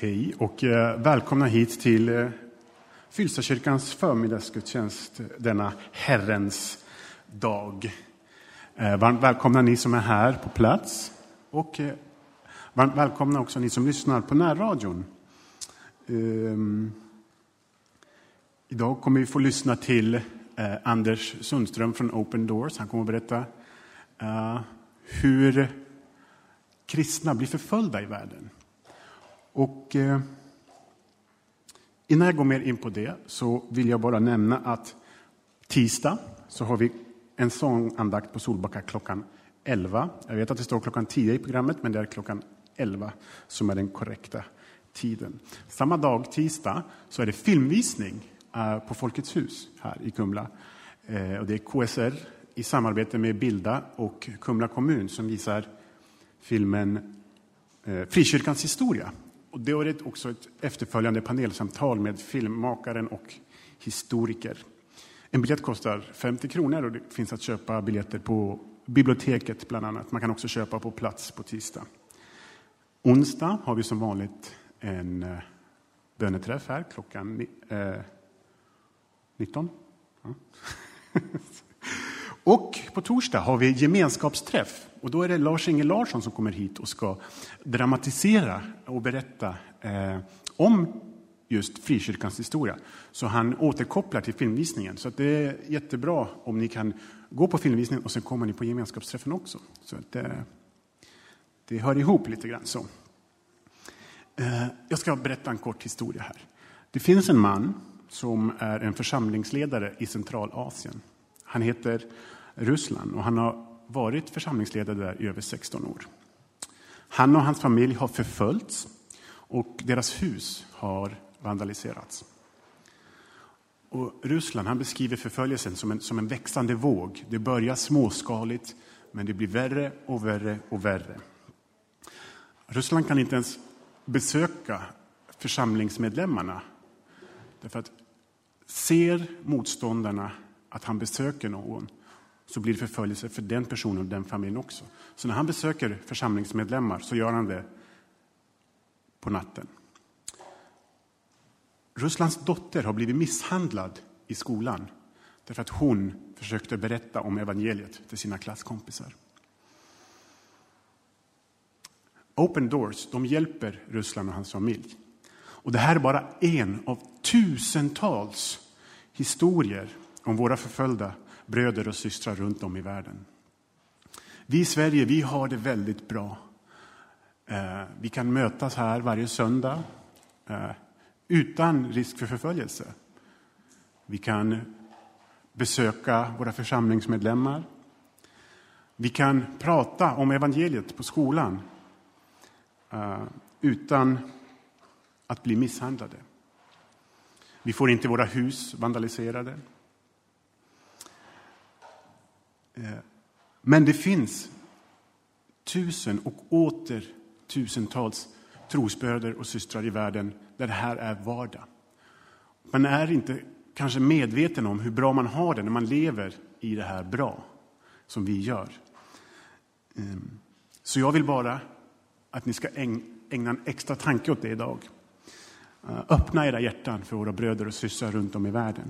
Hej och välkomna hit till Fylstakyrkans förmiddagsgudstjänst denna Herrens dag. Varmt välkomna ni som är här på plats och varmt välkomna också ni som lyssnar på närradion. Idag kommer vi få lyssna till Anders Sundström från Open Doors. Han kommer att berätta hur kristna blir förföljda i världen. Och innan jag går mer in på det så vill jag bara nämna att tisdag så har vi en sångandakt på Solbacka klockan 11. Jag vet att det står klockan 10 i programmet, men det är klockan 11 som är den korrekta tiden. Samma dag, tisdag, så är det filmvisning på Folkets hus här i Kumla. Och det är KSR i samarbete med Bilda och Kumla kommun som visar filmen Frikyrkans historia. Och det är också ett efterföljande panelsamtal med filmmakaren och historiker. En biljett kostar 50 kronor och det finns att köpa biljetter på biblioteket bland annat. Man kan också köpa på plats på tisdag. Onsdag har vi som vanligt en böneträff här klockan 19. Ja. Och på torsdag har vi gemenskapsträff. Och då är det Lars-Inge Larsson som kommer hit och ska dramatisera och berätta om just frikyrkans historia. Så han återkopplar till filmvisningen. Så att det är jättebra om ni kan gå på filmvisningen och sen kommer ni på gemenskapsträffen också. Så att det hör ihop lite grann så. Jag ska berätta en kort historia här. Det finns en man som är en församlingsledare i Centralasien. Han heter Ruslan och han har varit församlingsledare där i över 16 år. Han och hans familj har förföljts och deras hus har vandaliserats. Och Ruslan, han beskriver förföljelsen som en växande våg. Det börjar småskaligt men det blir värre och värre och värre. Ruslan kan inte ens besöka församlingsmedlemmarna därför att ser motståndarna att han besöker någon så blir det förföljelse för den personen och den familjen också. Så när han besöker församlingsmedlemmar så gör han det på natten. Ruslans dotter har blivit misshandlad i skolan därför att hon försökte berätta om evangeliet för sina klasskompisar. Open Doors, de hjälper Ruslan och hans familj. Och det här är bara en av tusentals historier om våra förföljda bröder och systrar runt om i världen. Vi i Sverige, vi har det väldigt bra. Vi kan mötas här varje söndag utan risk för förföljelse. Vi kan besöka våra församlingsmedlemmar. Vi kan prata om evangeliet på skolan utan att bli misshandlade. Vi får inte våra hus vandaliserade. Men det finns tusen och åter tusentals trosbröder och systrar i världen där det här är vardag. Man är inte kanske medveten om hur bra man har det när man lever i det här bra som vi gör. Så jag vill bara att ni ska ägna en extra tanke åt det idag. Öppna era hjärtan för våra bröder och systrar runt om i världen.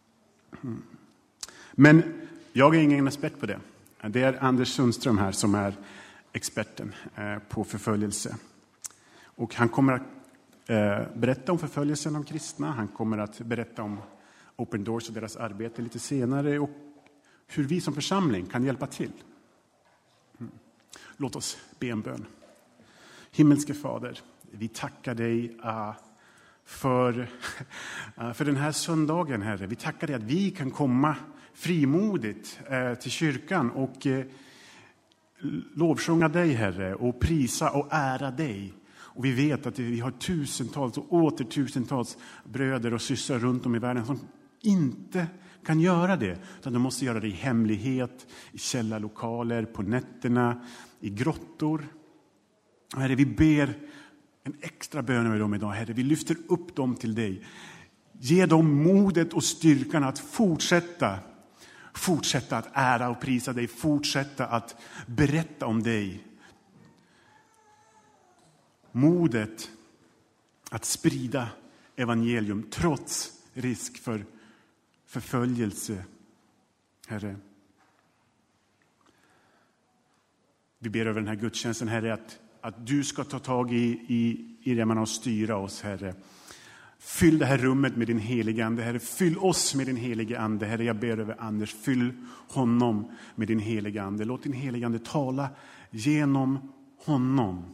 Men jag är ingen expert på det. Det är Anders Sundström här som är experten på förföljelse. Och han kommer att berätta om förföljelsen av kristna. Han kommer att berätta om Open Doors och deras arbete lite senare. Och hur vi som församling kan hjälpa till. Låt oss be en bön. Himmelske Fader, vi tackar dig för den här söndagen, Herre. Vi tackar dig att vi kan komma frimodigt till kyrkan och lovsjunga dig, Herre, och prisa och ära dig. Och vi vet att vi har tusentals och åter tusentals bröder och systrar runt om i världen som inte kan göra det. Utan de måste göra det i hemlighet, i källarlokaler, på nätterna, i grottor. Herre, vi ber en extra bön över dem idag, Herre. Vi lyfter upp dem till dig. Ge dem modet och styrkan att fortsätta att ära och prisa dig. Fortsätta att berätta om dig. Modet att sprida evangelium trots risk för förföljelse, Herre. Vi ber över den här gudstjänsten, Herre, att du ska ta tag i det man har styra oss, Herre. Fyll det här rummet med din heliga ande, Herre. Fyll oss med din heliga ande, Herre. Jag ber över Anders. Fyll honom med din heliga ande. Låt din heliga ande tala genom honom.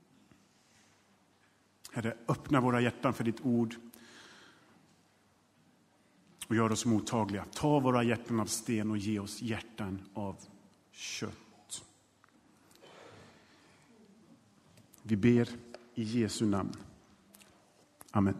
Herre, öppna våra hjärtan för ditt ord och gör oss mottagliga. Ta våra hjärtan av sten och ge oss hjärtan av kött. Vi ber i Jesu namn. Amen.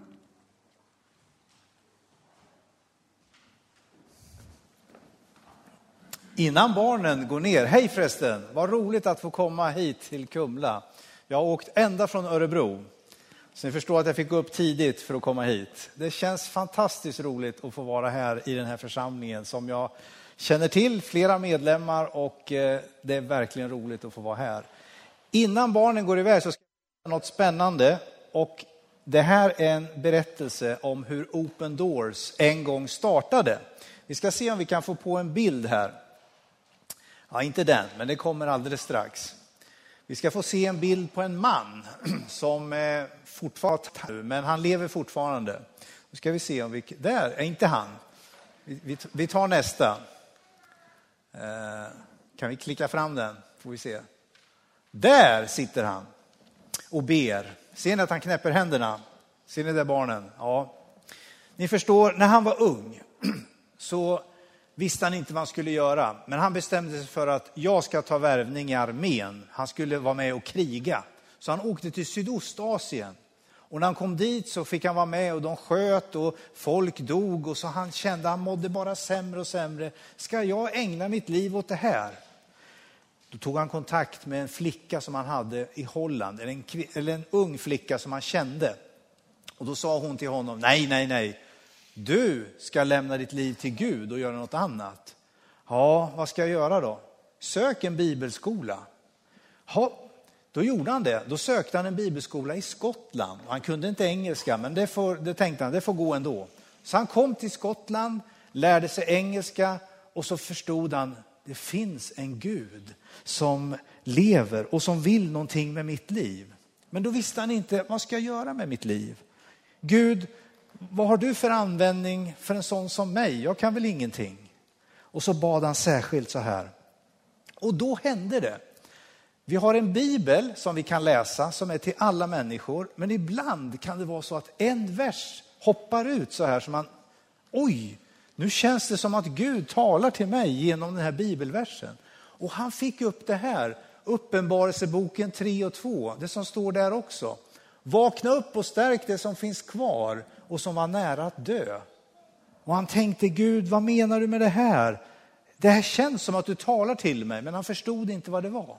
Innan barnen går ner, hej förresten, vad roligt att få komma hit till Kumla. Jag har åkt ända från Örebro, så ni förstår att jag fick gå upp tidigt för att komma hit. Det känns fantastiskt roligt att få vara här i den här församlingen som jag känner till, flera medlemmar, och det är verkligen roligt att få vara här. Innan barnen går iväg så ska jag göra något spännande, och det här är en berättelse om hur Open Doors en gång startade. Vi ska se om vi kan få på en bild här. Ja, inte den, men det kommer alldeles strax. Vi ska få se en bild på en man som fortfarande, men han lever fortfarande. Nu ska vi se om vi, där är inte han. Vi tar nästa. Kan vi klicka fram den? Får vi se. Där sitter han och ber. Ser ni att han knäpper händerna? Ser ni där barnen? Ja. Ni förstår, när han var ung så visste han inte vad han skulle göra. Men han bestämde sig för att jag ska ta värvning i armén. Han skulle vara med och kriga. Så han åkte till Sydostasien. Och när han kom dit så fick han vara med och de sköt och folk dog. Och så han kände att han mådde bara sämre och sämre. Ska jag ägna mitt liv åt det här? Då tog han kontakt med en flicka som han hade i Holland. Eller en ung flicka som han kände. Och då sa hon till honom, nej. Du ska lämna ditt liv till Gud och göra något annat. Ja, vad ska jag göra då? Sök en bibelskola. Ja, då gjorde han det. Då sökte han en bibelskola i Skottland. Han kunde inte engelska, men det tänkte han, det får gå ändå. Så han kom till Skottland, lärde sig engelska och så förstod han, det finns en Gud som lever och som vill någonting med mitt liv. Men då visste han inte, vad ska jag göra med mitt liv? Gud, vad har du för användning för en sån som mig? Jag kan väl ingenting. Och så bad han särskilt så här. Och då hände det. Vi har en bibel som vi kan läsa som är till alla människor. Men ibland kan det vara så att en vers hoppar ut så här som man, oj, nu känns det som att Gud talar till mig genom den här bibelversen. Och han fick upp det här, Uppenbarelseboken 3 och 2, det som står där också. Vakna upp och stärk det som finns kvar och som var nära att dö. Och han tänkte, Gud, vad menar du med det här? Det här känns som att du talar till mig, men han förstod inte vad det var.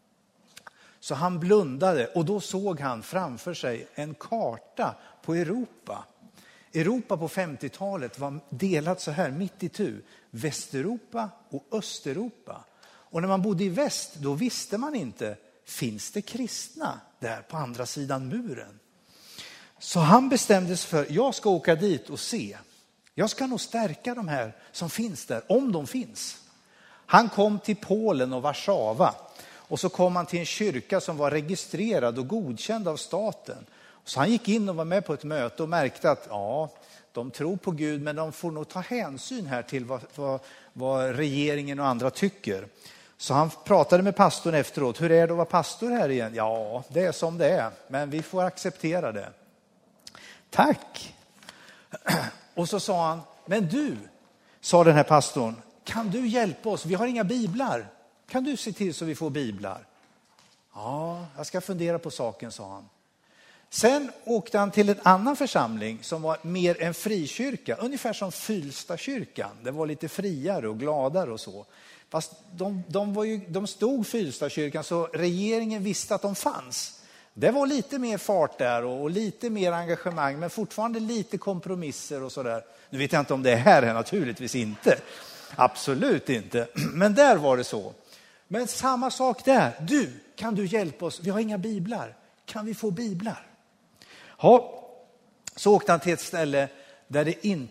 Så han blundade och då såg han framför sig en karta på Europa. Europa på 50-talet var delat så här mitt i tu. Västeuropa och Östeuropa. Och när man bodde i väst, då visste man inte, finns det kristna där på andra sidan muren? Så han bestämde sig för, jag ska åka dit och se. Jag ska nog stärka de här som finns där, om de finns. Han kom till Polen och Warszawa. Och så kom han till en kyrka som var registrerad och godkänd av staten. Så han gick in och var med på ett möte och märkte att ja, de tror på Gud, men de får nog ta hänsyn här till vad regeringen och andra tycker. Så han pratade med pastorn efteråt. Hur är det att vara pastor här igen? Ja, det är som det är, men vi får acceptera det. Tack. Och så sa han, men du, sa den här pastorn, kan du hjälpa oss? Vi har inga biblar. Kan du se till så vi får biblar? Ja, jag ska fundera på saken, sa han. Sen åkte han till en annan församling som var mer en frikyrka. Ungefär som Fylstakyrkan. Det var lite friare och gladare och så. Fast de stod Fylstakyrkan så regeringen visste att de fanns. Det var lite mer fart där och lite mer engagemang. Men fortfarande lite kompromisser och sådär. Nu vet jag inte om det här är naturligtvis inte. Absolut inte. Men där var det så. Men samma sak där. Du, kan du hjälpa oss? Vi har inga biblar. Kan vi få biblar? Ja, Så åkte han till ett ställe där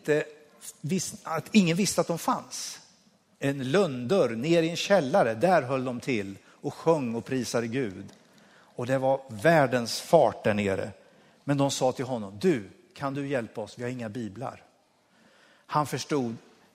ingen visste att de fanns. En lönndörr ner i en källare, där höll de till och sjöng och prisade Gud. Och det var världens fart där nere. Men de sa till honom, du, kan du hjälpa oss? Vi har inga biblar. Han förstod,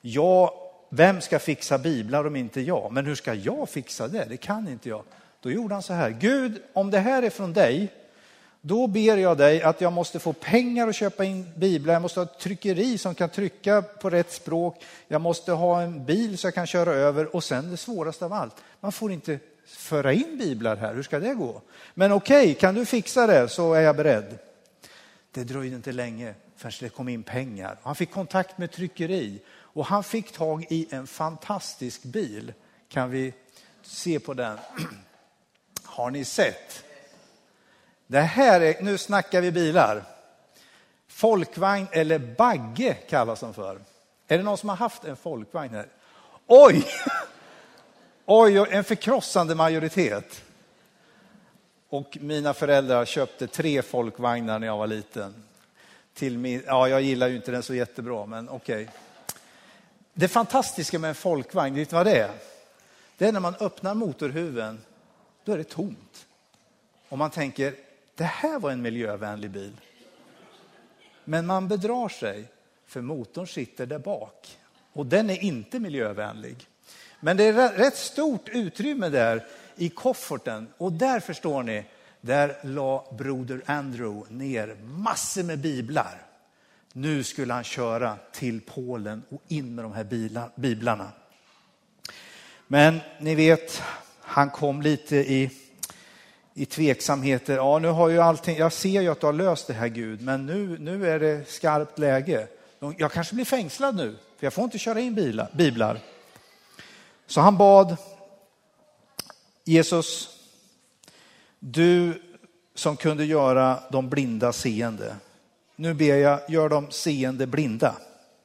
vem ska fixa biblar om inte jag? Men hur ska jag fixa det? Det kan inte jag. Då gjorde han så här, Gud, om det här är från dig, då ber jag dig att jag måste få pengar och köpa in biblar. Jag måste ha ett tryckeri som kan trycka på rätt språk. Jag måste ha en bil så jag kan köra över. Och sen det svåraste av allt, man får inte föra in biblar här. Hur ska det gå? Men okej, kan du fixa det så är jag beredd. Det dröjde inte länge förrän det kom in pengar. Han fick kontakt med tryckeri och han fick tag i en fantastisk bil. Kan vi se på den? Har ni sett? Det här är, nu snackar vi bilar. Folkvagn eller bagge kallas de för. Är det någon som har haft en folkvagn här? Oj! Oj, en förkrossande majoritet. Och mina föräldrar köpte 3 folkvagnar när jag var liten. Jag gillar ju inte den så jättebra, men okej. Det fantastiska med en folkvagn, vet du vad det är? Det är när man öppnar motorhuven, då är det tomt. Och man tänker, det här var en miljövänlig bil. Men man bedrar sig, för motorn sitter där bak. Och den är inte miljövänlig. Men det är rätt stort utrymme där i kofferten. Och där förstår ni, där la broder Andrew ner massor med biblar. Nu skulle han köra till Polen och in med de här biblarna. Men ni vet, han kom lite i tveksamheter. Ja, nu har ju allting, jag ser ju att du har löst det här, Gud. Men nu är det skarpt läge. Jag kanske blir fängslad nu, för jag får inte köra in biblar. Så han bad, Jesus, du som kunde göra de blinda seende. Nu ber jag, gör de seende blinda.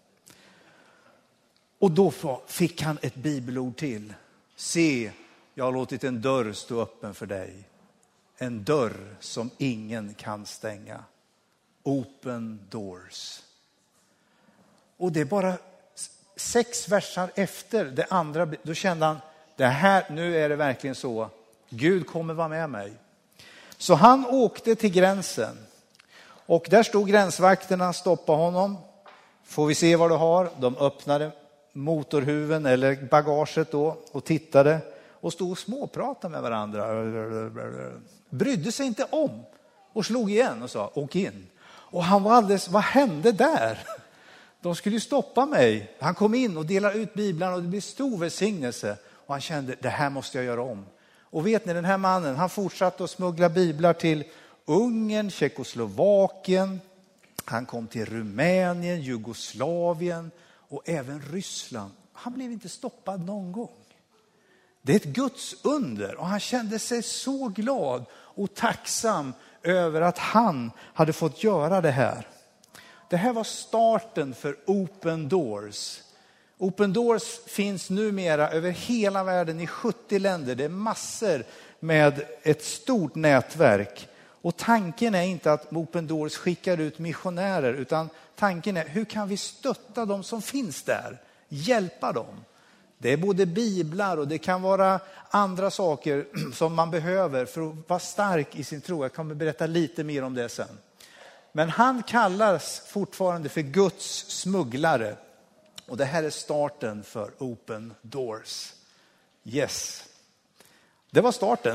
Och då fick han ett bibelord till. Se, jag har låtit en dörr stå öppen för dig. En dörr som ingen kan stänga. Open doors. Och det är bara 6 versar efter det andra. Då kände han, det här, nu är det verkligen så. Gud kommer vara med mig. Så han åkte till gränsen. Och där stod gränsvakterna, stoppade honom. Får vi se vad du har? De öppnade motorhuven eller bagaget då och tittade. Och stod och småpratade med varandra. Brydde sig inte om. Och slog igen och sa, åk in. Och han var alldeles, vad hände där? De skulle ju stoppa mig. Han kom in och delade ut biblarna och det blev stor välsignelse. Och han kände, det här måste jag göra om. Och vet ni, den här mannen, han fortsatte att smuggla biblar till Ungern, Tjeckoslovakien. Han kom till Rumänien, Jugoslavien och även Ryssland. Han blev inte stoppad någon gång. Det är ett Guds under och han kände sig så glad och tacksam över att han hade fått göra det här. Det här var starten för Open Doors. Open Doors finns numera över hela världen i 70 länder. Det är massor med ett stort nätverk. Och tanken är inte att Open Doors skickar ut missionärer, utan tanken är hur kan vi stötta de som finns där? Hjälpa dem. Det är både biblar och det kan vara andra saker som man behöver för att vara stark i sin tro. Jag kommer berätta lite mer om det sen. Men han kallas fortfarande för Guds smugglare. Och det här är starten för Open Doors. Yes. Det var starten.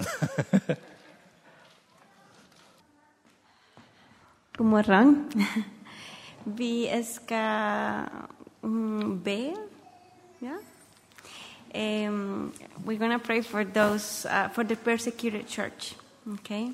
God morgon. Vi ska be. Ja. We're going to pray for those, for the persecuted church. Okay.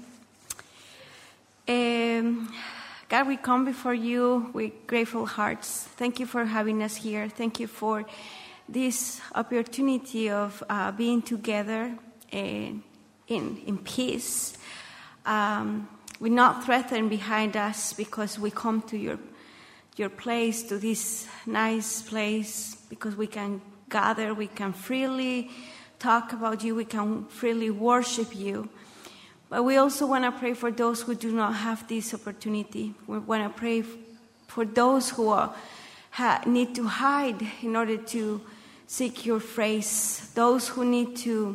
God, we come before you with grateful hearts. Thank you for having us here. Thank you for this opportunity of being together in peace. We're not threatened behind us because we come to your place, to this nice place, because we can gather, we can freely talk about you, we can freely worship you. But we also want to pray for those who do not have this opportunity. We want to pray for those who need to hide in order to seek your face, those who need to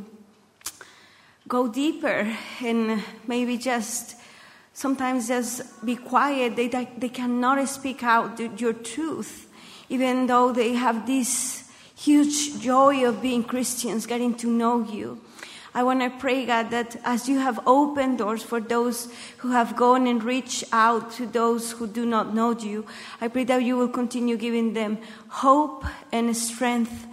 go deeper and maybe just sometimes just be quiet. They cannot speak out your truth, even though they have this huge joy of being Christians, getting to know you. I want to pray, God, that as you have opened doors for those who have gone and reached out to those who do not know you, I pray that you will continue giving them hope and strength,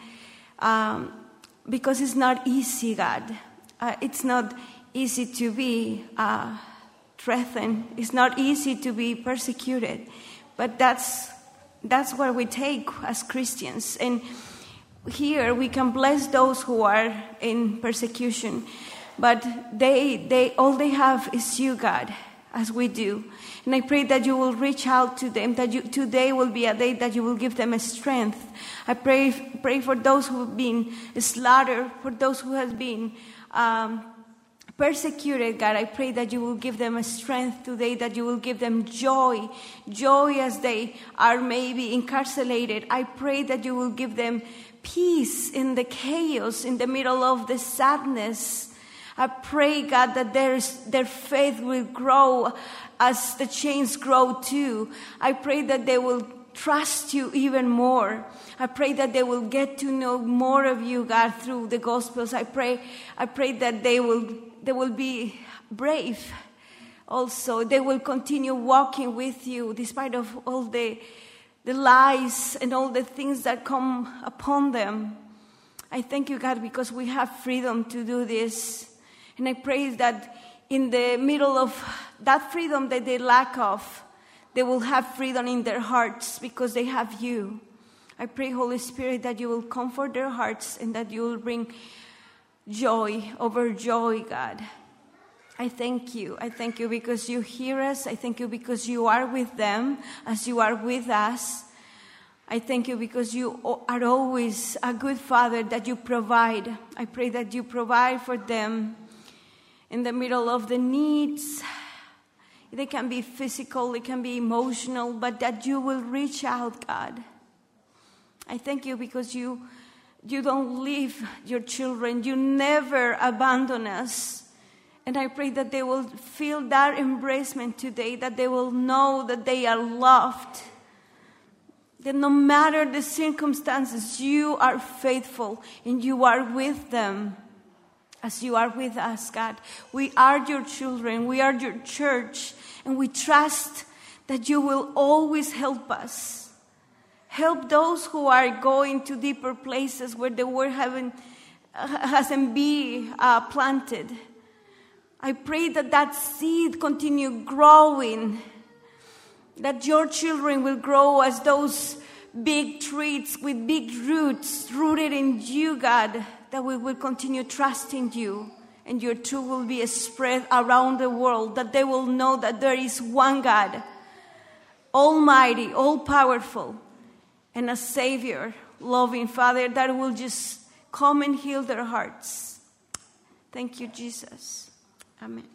because it's not easy, God. It's not easy to be threatened. It's not easy to be persecuted. But that's what we take as Christians. And here we can bless those who are in persecution. But all they have is you, God, as we do. And I pray that you will reach out to them, that today will be a day that you will give them a strength. I pray for those who have been slaughtered, for those who have been persecuted, God. I pray that you will give them a strength today, that you will give them joy as they are maybe incarcerated. I pray that you will give them peace in the chaos, in the middle of the sadness. I pray, God, that their faith will grow as the chains grow too. I pray that they will trust you even more. I pray that they will get to know more of you, God, through the Gospels. I pray that they will be brave also. They will continue walking with you despite of all the lies and all the things that come upon them. I thank you, God, because we have freedom to do this. And I pray that in the middle of that freedom that they lack of, they will have freedom in their hearts because they have you. I pray, Holy Spirit, that you will comfort their hearts and that you will bring joy over joy, God. I thank you. I thank you because you hear us. I thank you because you are with them as you are with us. I thank you because you are always a good Father, that you provide. I pray that you provide for them in the middle of the needs. They can be physical, they can be emotional, but that you will reach out, God. I thank you because you don't leave your children. You never abandon us. And I pray that they will feel that embracement today, that they will know that they are loved. That no matter the circumstances, you are faithful and you are with them as you are with us, God. We are your children. We are your church. And we trust that you will always help us. Help those who are going to deeper places where the word hasn't been planted. I pray that seed continue growing, that your children will grow as those big trees with big roots rooted in you, God, that we will continue trusting you and your truth will be spread around the world, that they will know that there is one God, almighty, all-powerful, and a Savior, loving Father, that will just come and heal their hearts. Thank you, Jesus. Amen.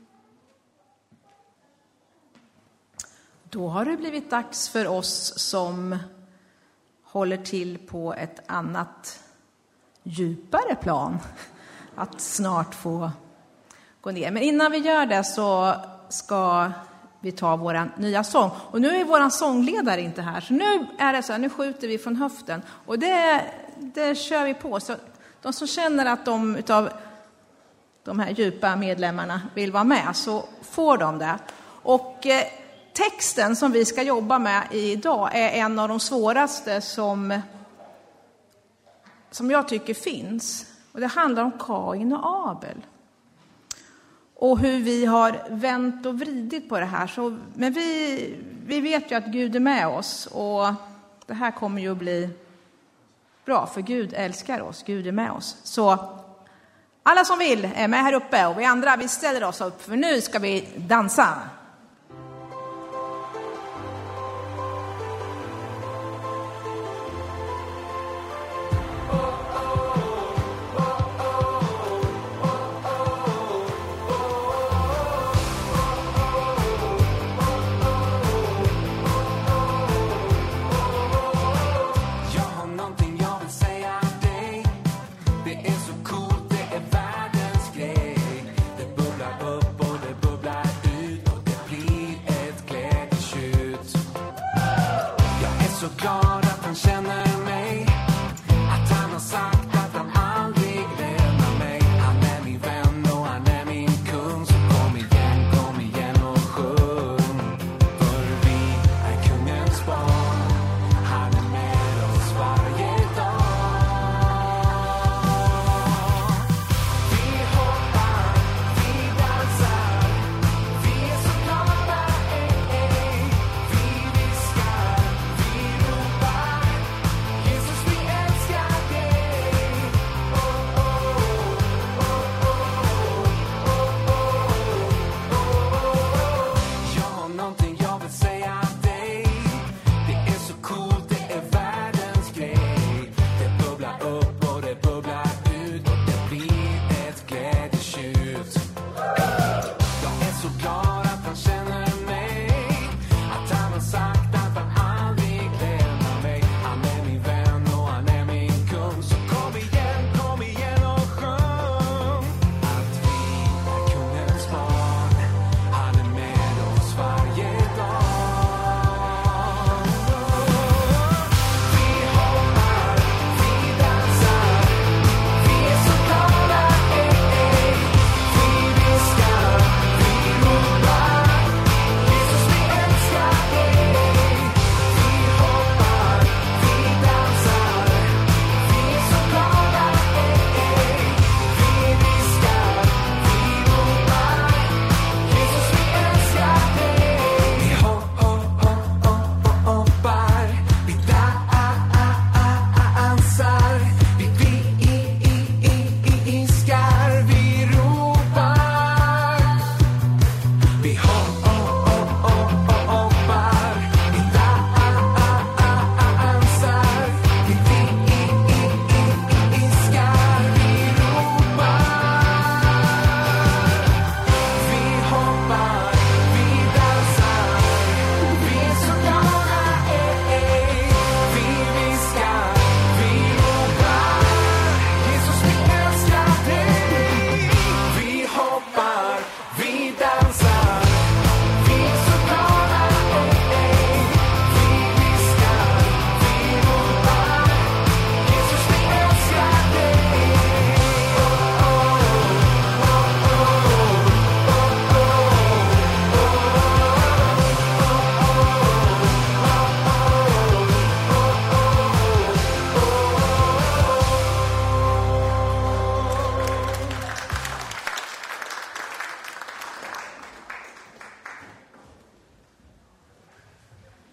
Då har det blivit dags för oss som håller till på ett annat, djupare plan att snart få gå ner. Men innan vi gör det så ska vi ta våran nya sång. Och nu är våran sångledare inte här. Så nu är det så här, nu skjuter vi från höften. Och det kör vi på. Så de som känner att de utav de här djupa medlemmarna vill vara med, så får de det. Och texten som vi ska jobba med idag är en av de svåraste som jag tycker finns. Och det handlar om Kain och Abel. Och hur vi har vänt och vridit på det här. Men vi vet ju att Gud är med oss. Och det här kommer ju att bli bra, för Gud älskar oss. Gud är med oss. Så alla som vill är med här uppe. Och vi andra, vi ställer oss upp, för nu ska vi dansa.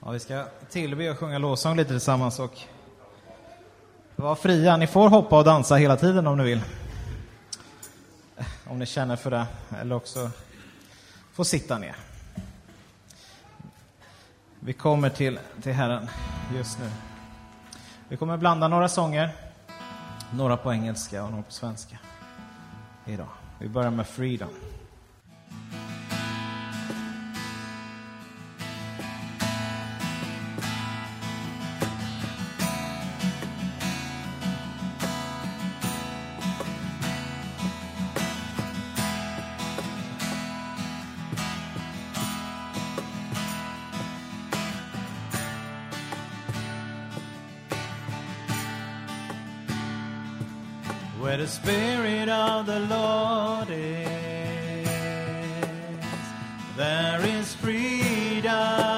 Ja, vi ska tillbe och sjunga lovsång lite tillsammans och var fria. Ni får hoppa och dansa hela tiden om ni vill. Om ni känner för det. Eller också får sitta ner. Vi kommer till Herren just nu. Vi kommer blanda några sånger. Några på engelska och några på svenska idag. Vi börjar med Freedom. Where the Spirit of the Lord is, there is freedom.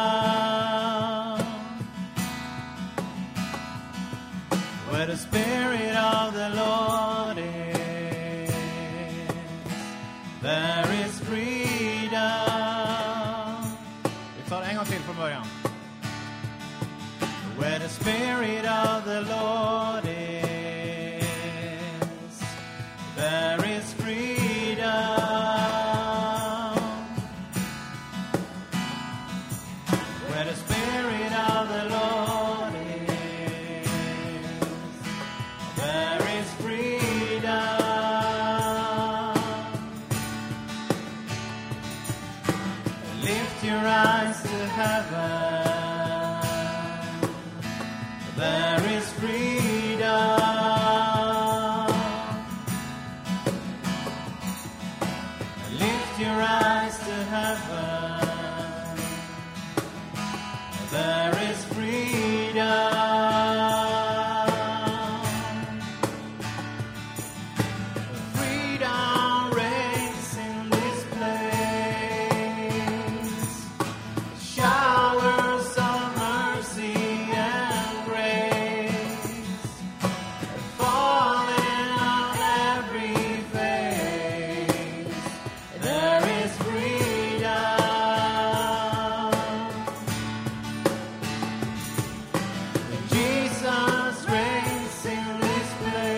Where the Spirit of the Lord is, there is freedom. Vi tar en gång till från början. Where the Spirit of the Lord is, there is freedom. Where the Spirit of the Lord is, there is freedom. Lift your eyes to heaven. There is freedom. Your eyes to heaven, there is freedom. Freedom reigns in this place. Showers of mercy and grace falling on every face. There is freedom. Jesus reigns in this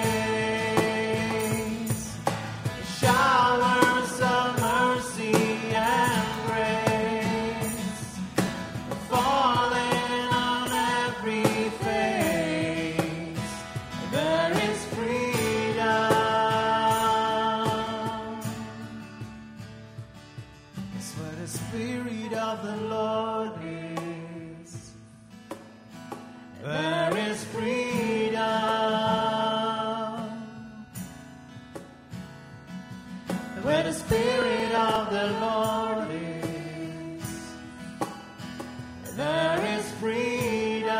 place. Showers of mercy and grace falling on every face. There is freedom. It's where the Spirit of the Lord is. There is freedom. Where the Spirit of the Lord is, there is freedom.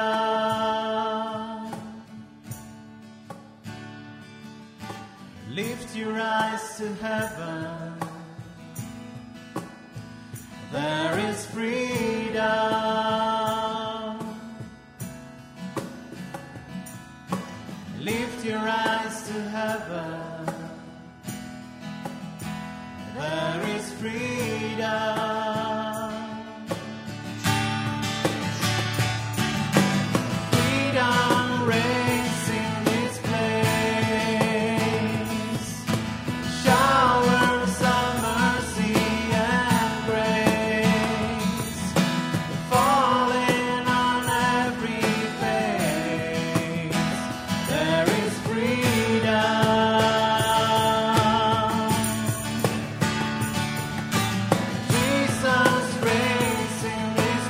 Lift your eyes to heaven. There is freedom. Lift your eyes to heaven. There is freedom. Freedom reigns in this place. Showers of mercy and grace falling on every face. There is freedom. Jesus reigns in this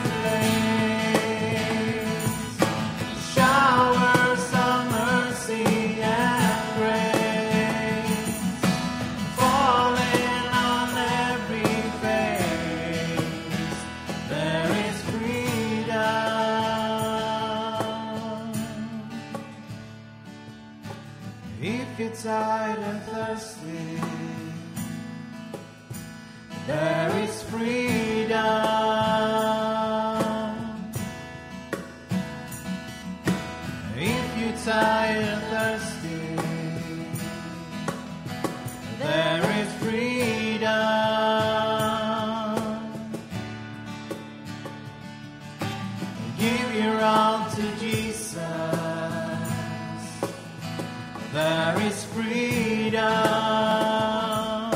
place. Showers of mercy and grace falling on every face. There is freedom. If you're tired and thirsty, there is freedom. If you're tired and thirsty, there is freedom. Give your all to Jesus. There is freedom.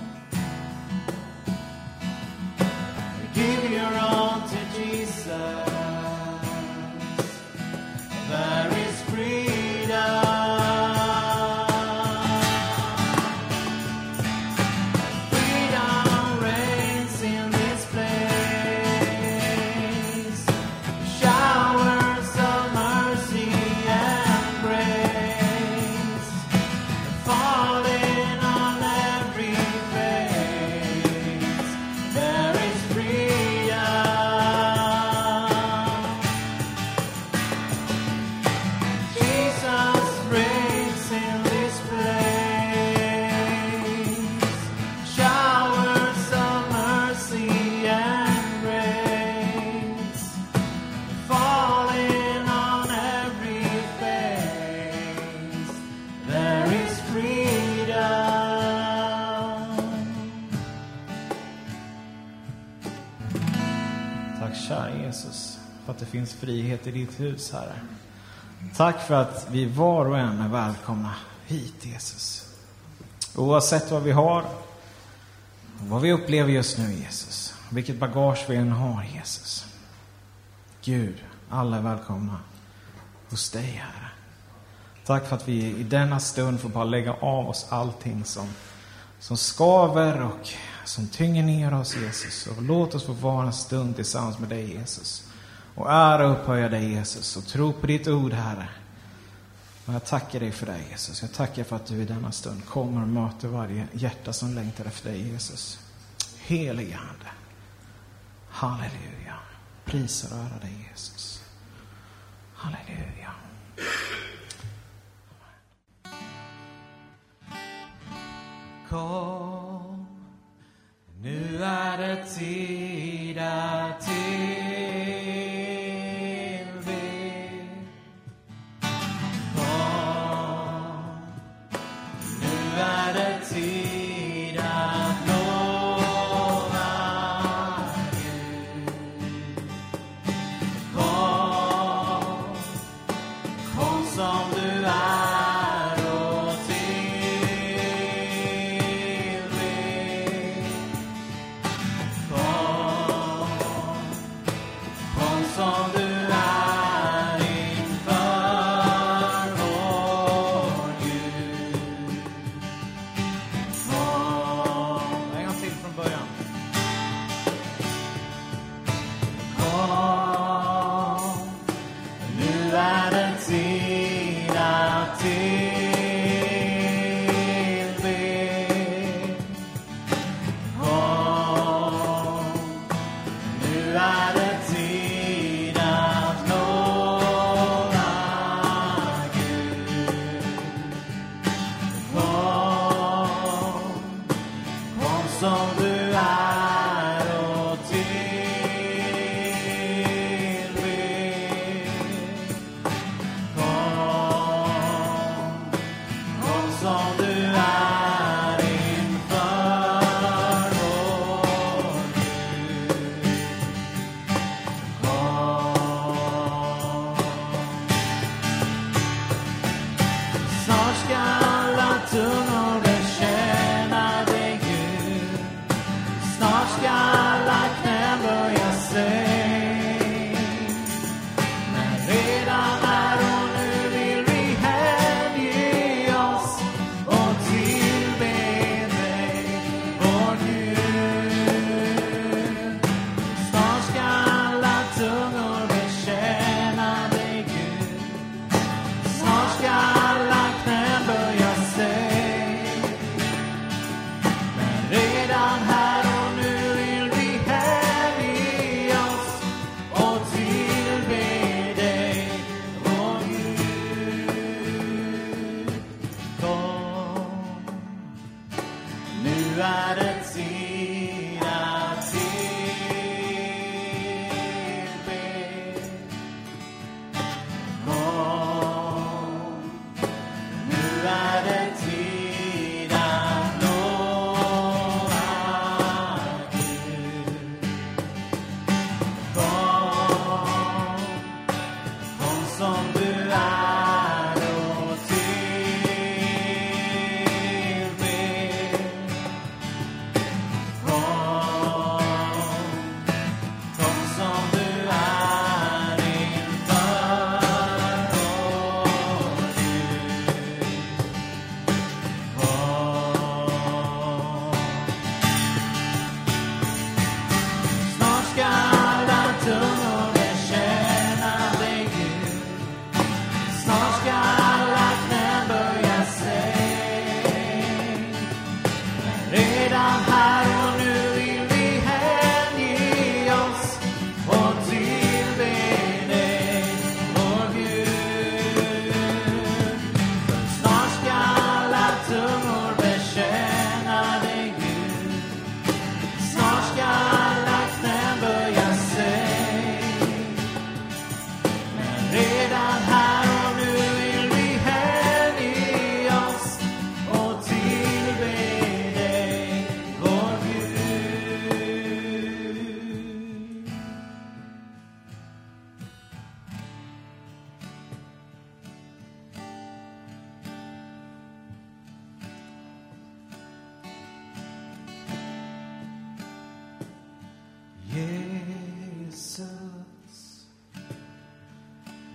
Give your all to Jesus. There is freedom. Freedom reigns in this place. Showers of mercy and grace falling on every face. There is freedom. Jesus reigns in this place. Showers of mercy and grace falling on every face. There is freedom. Tack kära Jesus för att det finns frihet i ditt hus, Herre. Tack för att vi var och en är välkomna hit, Jesus. Oavsett vad vi har och vad vi upplever just nu, Jesus. Vilket bagage vi än har, Jesus. Gud, alla är välkomna hos dig, Herre. Tack för att vi i denna stund får bara lägga av oss allting som skaver och som tynger ner oss, Jesus. Och låt oss få vara en stund tillsammans med dig, Jesus. Och ära och upphöja dig, Jesus. Och tro på ditt ord, Herre. Och jag tackar dig för dig, Jesus. Jag tackar för att du i denna stund kommer och möter varje hjärta som längtar efter dig, Jesus. Heliga Ande. Halleluja. Prisar och ära dig, Jesus. Halleluja. Kom, nu är det tid att tillbe. Kom, nu är det tid att lova Gud. Kom som du är och tillbe. Kom,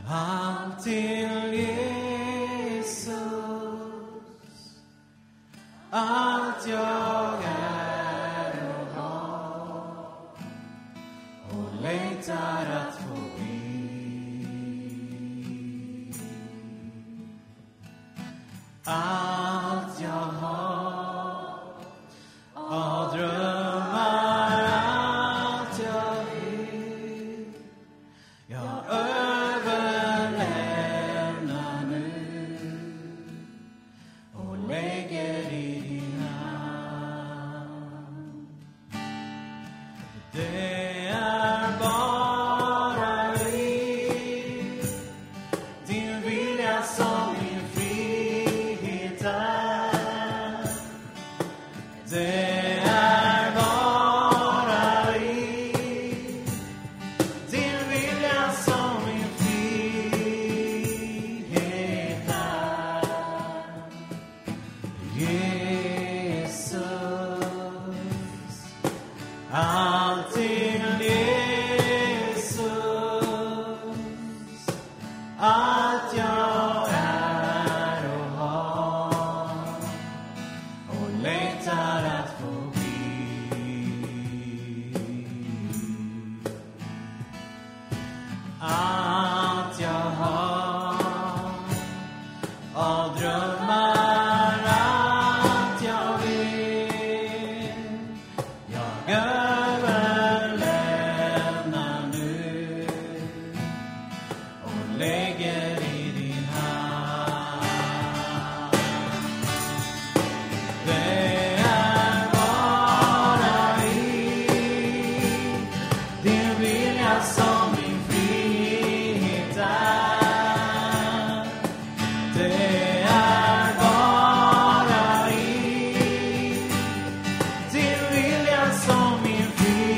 allt till Jesus, allt jag är och har, och längtar att få bli. Allt jag har av drömmar, allt jag vill, jag överlämnar nu och lägger i din hand. Det är bara liv, din vilja som min frihet är. Det är bara liv, din vilja som min frihet är. Jesus, allt till Jesus, allt jag är och har, och längtar att få bli. Allt jag har av drömmar, allt jag vill, jag överlämnar nu och lägger i din hand. Det är bara liv, din vilja som min frihet är. Det är bara liv, din vilja som min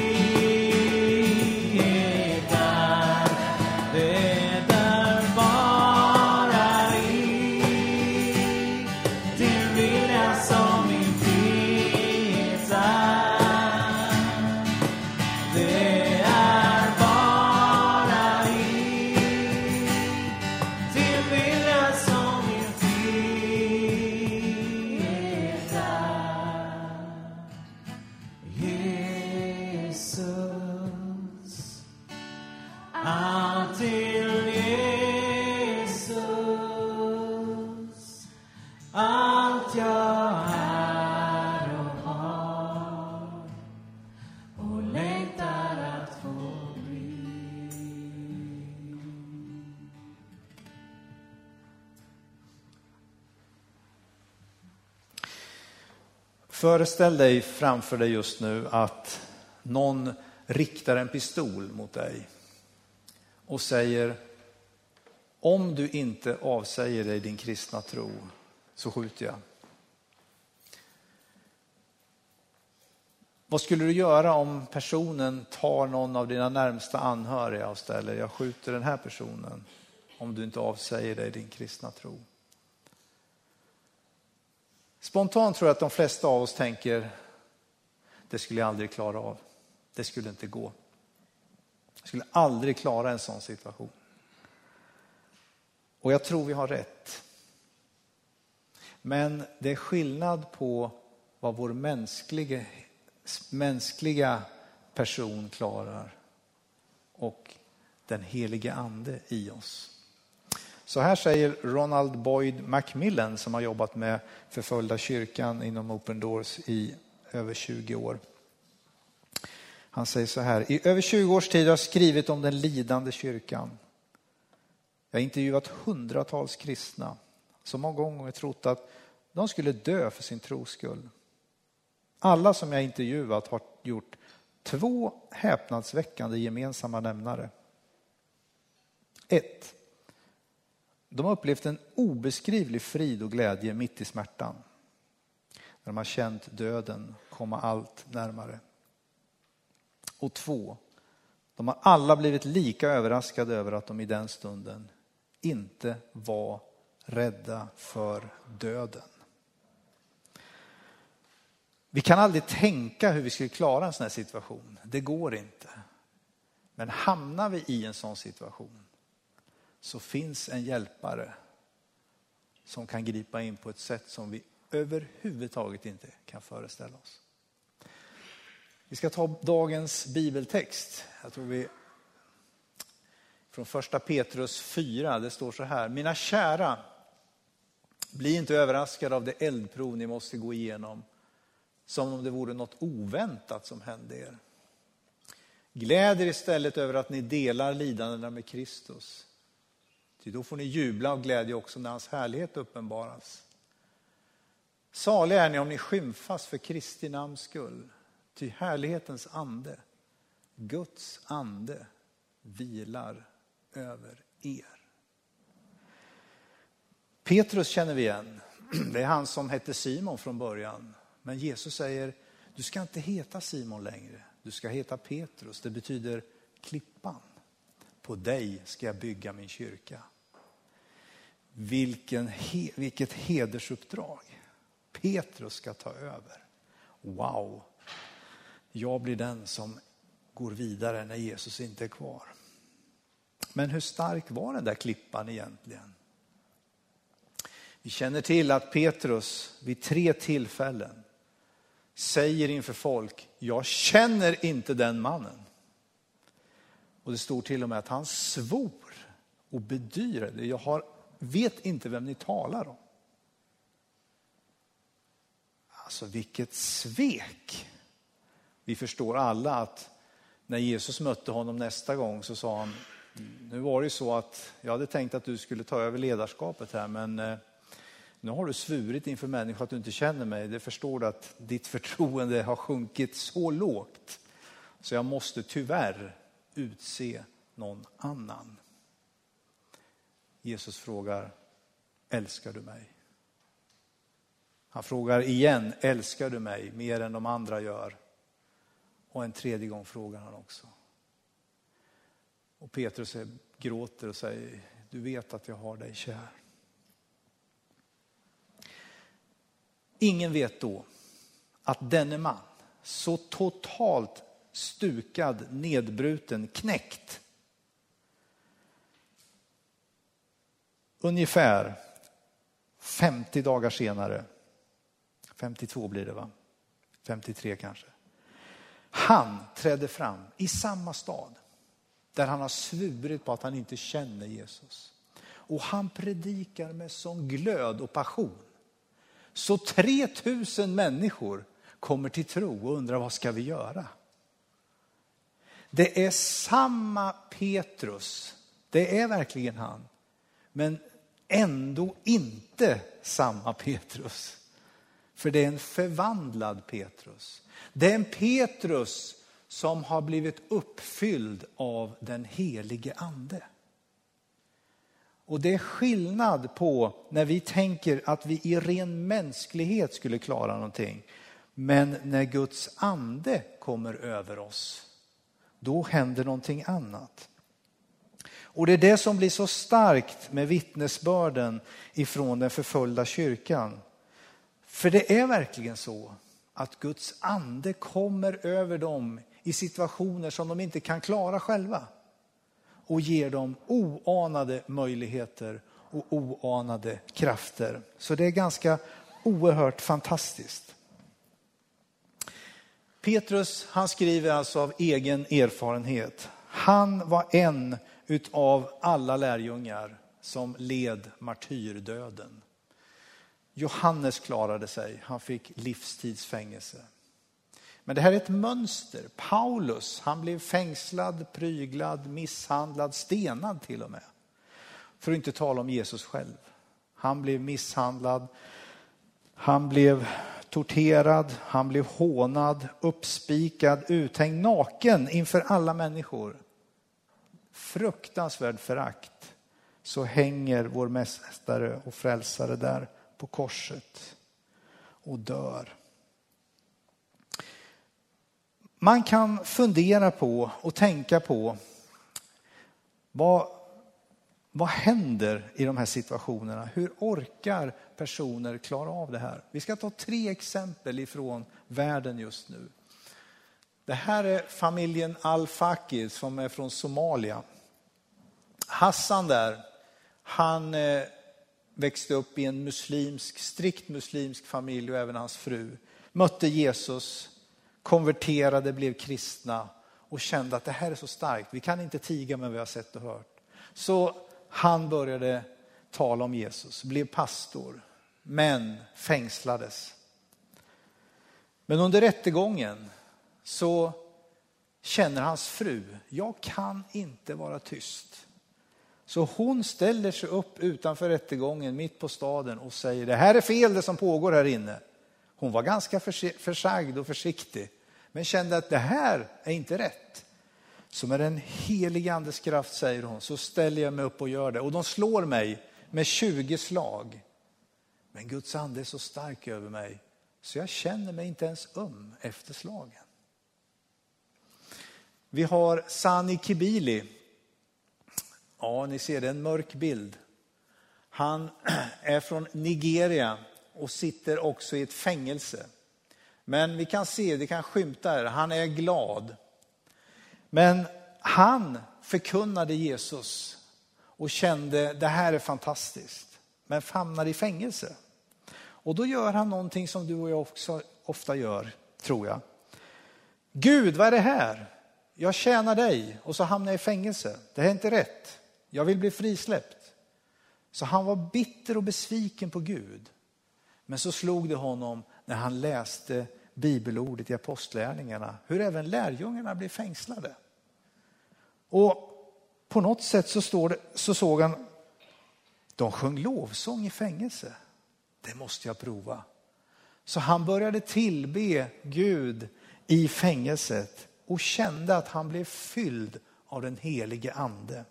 frihet är. Det är bara liv, din vilja som min frihet är. Det är bara liv, din vilja som min frihet är. Jesus, allt till Jesus, allt jag är och har, och längtar att få bli. Föreställ dig framför dig just nu att någon riktar en pistol mot dig och säger: om du inte avsäger dig din kristna tro så skjuter jag. Vad skulle du göra om personen tar någon av dina närmsta anhöriga och ställer: jag skjuter den här personen om du inte avsäger dig din kristna tro? Spontant tror jag att de flesta av oss tänker: det skulle jag aldrig klara av. Det skulle inte gå. Jag skulle aldrig klara en sån situation. Och jag tror vi har rätt. Men det är skillnad på vad vår mänskliga person klarar och den helige ande i oss. Så här säger Ronald Boyd Macmillan, som har jobbat med förföljda kyrkan inom Open Doors i över 20 år. Han säger så här: i över 20 års tid har jag skrivit om den lidande kyrkan. Jag har intervjuat hundratals kristna som många gånger trott att de skulle dö för sin tros skull. Alla som jag intervjuat har gjort 2 häpnadsväckande gemensamma nämnare. 1. De har upplevt en obeskrivlig frid och glädje mitt i smärtan. När de har känt döden komma allt närmare. Och 2. De har alla blivit lika överraskade över att de i den stunden inte var rädda för döden. Vi kan aldrig tänka hur vi skulle klara en sån här situation. Det går inte. Men hamnar vi i en sån situation, så finns en hjälpare som kan gripa in på ett sätt som vi överhuvudtaget inte kan föreställa oss. Vi ska ta dagens bibeltext. Jag tror vi från första Petrus 4, det står så här: mina kära, bli inte överraskade av det eldprov ni måste gå igenom, som om det vore något oväntat som hände er. Gläd er istället över att ni delar lidandena med Kristus. Ty då får ni jubla av glädje också när hans härlighet uppenbaras. Saliga är ni om ni skymfas för Kristi namns skull. Ty härlighetens ande, Guds ande, vilar över er. Petrus känner vi igen. Det är han som hette Simon från början. Men Jesus säger, du ska inte heta Simon längre. Du ska heta Petrus. Det betyder klippan. På dig ska jag bygga min kyrka. Vilket hedersuppdrag. Petrus ska ta över. Wow. Jag blir den som går vidare när Jesus inte är kvar. Men hur stark var den där klippan egentligen? Vi känner till att Petrus vid 3 tillfällen säger inför folk, jag känner inte den mannen. Och det står till och med att han svor och bedyrade, jag vet inte vem ni talar om. Alltså vilket svek. Vi förstår alla att när Jesus mötte honom nästa gång så sa han, nu var det så att jag hade tänkt att du skulle ta över ledarskapet här, men nu har du svurit inför människor att du inte känner mig. Det förstår du att ditt förtroende har sjunkit så lågt. Så jag måste tyvärr utse någon annan. Jesus frågar, älskar du mig? Han frågar igen, älskar du mig mer än de andra gör? Och en 3:e gång frågar han också. Och Petrus gråter och säger, du vet att jag har dig kär. Ingen vet då att denne man, så totalt stukad, nedbruten, knäckt, ungefär 50 dagar senare, 52 blir det va? 53 kanske. Han trädde fram i samma stad där han har svurit på att han inte känner Jesus. Och han predikar med sån glöd och passion. Så 3000 människor kommer till tro och undrar, vad ska vi göra? Det är samma Petrus. Det är verkligen han. Men ändå inte samma Petrus. För det är en förvandlad Petrus. Det är en Petrus som har blivit uppfylld av den helige ande. Och det är skillnad på när vi tänker att vi i ren mänsklighet skulle klara någonting. Men när Guds ande kommer över oss, då händer någonting annat. Och det är det som blir så starkt med vittnesbörden ifrån den förföljda kyrkan. För det är verkligen så att Guds ande kommer över dem i situationer som de inte kan klara själva. Och ger dem oanade möjligheter och oanade krafter. Så det är ganska oerhört fantastiskt. Petrus, han skriver alltså av egen erfarenhet. Han var en utav alla lärjungar som led martyrdöden. Johannes klarade sig, han fick livstidsfängelse. Men det här är ett mönster. Paulus, han blev fängslad, pryglad, misshandlad, stenad till och med. För att inte tala om Jesus själv. Han blev misshandlad, han blev torterad, han blev hånad, uppspikad, uthängd, naken inför alla människor. Fruktansvärd förakt. Så hänger vår mästare och frälsare där på korset och dör. Man kan fundera på och tänka på vad händer i de här situationerna? Hur orkar personer klara av det här? Vi ska ta 3 exempel ifrån världen just nu. Det här är familjen Al-Faki som är från Somalia. Hassan där, Han växte upp i en strikt muslimsk familj och även hans fru. Mötte Jesus, konverterade, blev kristna och kände att det här är så starkt. Vi kan inte tiga med vad vi har sett och hört. Så han började tala om Jesus, blev pastor, men fängslades. Men under rättegången så känner hans fru, jag kan inte vara tyst. Så hon ställer sig upp utanför rättegången mitt på staden och säger, det här är fel det som pågår här inne. Hon var ganska försagd och försiktig, men kände att det här är inte rätt. Så med den heliga andes kraft, säger hon, så ställer jag mig upp och gör det. Och de slår mig med 20 slag. Men Guds ande är så stark över mig så jag känner mig inte ens efter slagen. Vi har Sani Kibili. Ja, ni ser det, en mörk bild. Han är från Nigeria och sitter också i ett fängelse. Men vi kan se, det kan skymta här, han är glad. Men han förkunnade Jesus och kände, det här är fantastiskt. Men hamnar i fängelse. Och då gör han någonting som du och jag också ofta gör, tror jag. Gud, vad är det här? Jag tjänar dig och så hamnar jag i fängelse. Det här är inte rätt. Jag vill bli frisläppt. Så han var bitter och besviken på Gud. Men så slog det honom när han läste bibelordet i apostlärningarna. Hur även lärjungarna blev fängslade. Och på något sätt så såg han, de sjöng lovsång i fängelse. Det måste jag prova. Så han började tillbe Gud i fängelset. Och kände att han blev fylld av den helige ande.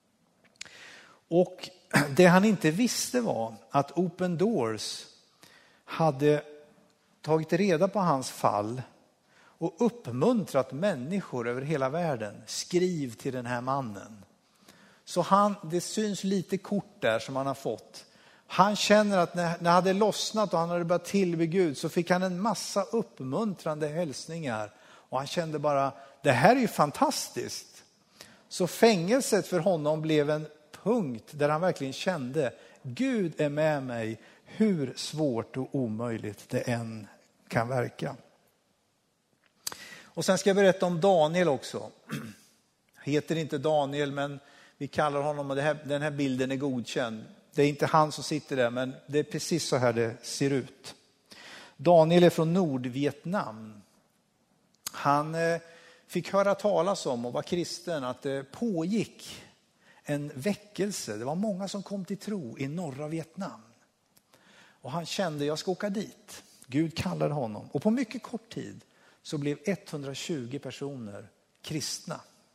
Och det han inte visste var att Open Doors hade tagit reda på hans fall och uppmuntrat människor över hela världen. Skriv till den här mannen. Så det syns lite kort där som han har fått. Han känner att när det hade lossnat och han hade börjat tillbe Gud så fick han en massa uppmuntrande hälsningar. Och han kände bara, det här är ju fantastiskt. Så fängelset för honom blev en punkt där han verkligen kände, Gud är med mig hur svårt och omöjligt det än kan verka. Och sen ska jag berätta om Daniel också. Han heter inte Daniel, men vi kallar honom, och den här bilden är godkänd. Det är inte han som sitter där, men det är precis så här det ser ut. Daniel är från Nordvietnam. Han fick höra talas om och var kristen att det pågick en väckelse. Det var många som kom till tro i norra Vietnam. Och han kände, jag ska åka dit. Gud kallade honom. Och på mycket kort tid så blev 120 personer kristna.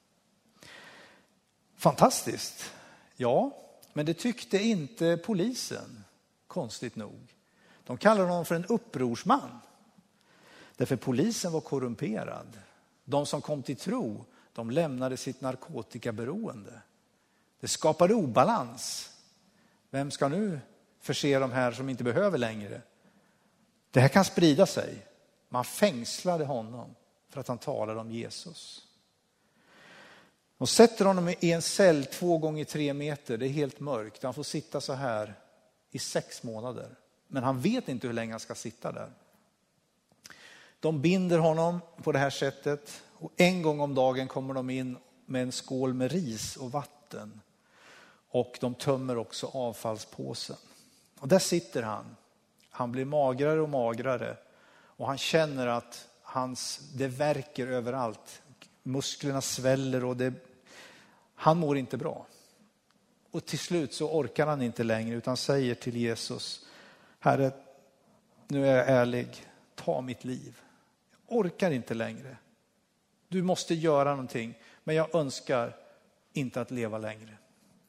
Fantastiskt. Ja, men det tyckte inte polisen, konstigt nog. De kallade honom för en upprorsman. Därför polisen var korrumperad. De som kom till tro, de lämnade sitt narkotikaberoende. Det skapade obalans. Vem ska nu förse de här som inte behöver längre? Det här kan sprida sig. Man fängslade honom för att han talade om Jesus. De sätter honom i en cell 2 gånger 3 meter. Det är helt mörkt. Han får sitta så här i 6 månader. Men han vet inte hur länge han ska sitta där. De binder honom på det här sättet. Och 1 gång om dagen kommer de in med en skål med ris och vatten. Och de tömmer också avfallspåsen. Och där sitter han. Han blir magrare och magrare. Och han känner att det värker överallt. Musklerna sväller och han mår inte bra. Och till slut så orkar han inte längre utan säger till Jesus, Herre, nu är jag ärlig, ta mitt liv. Jag orkar inte längre. Du måste göra någonting, men jag önskar inte att leva längre.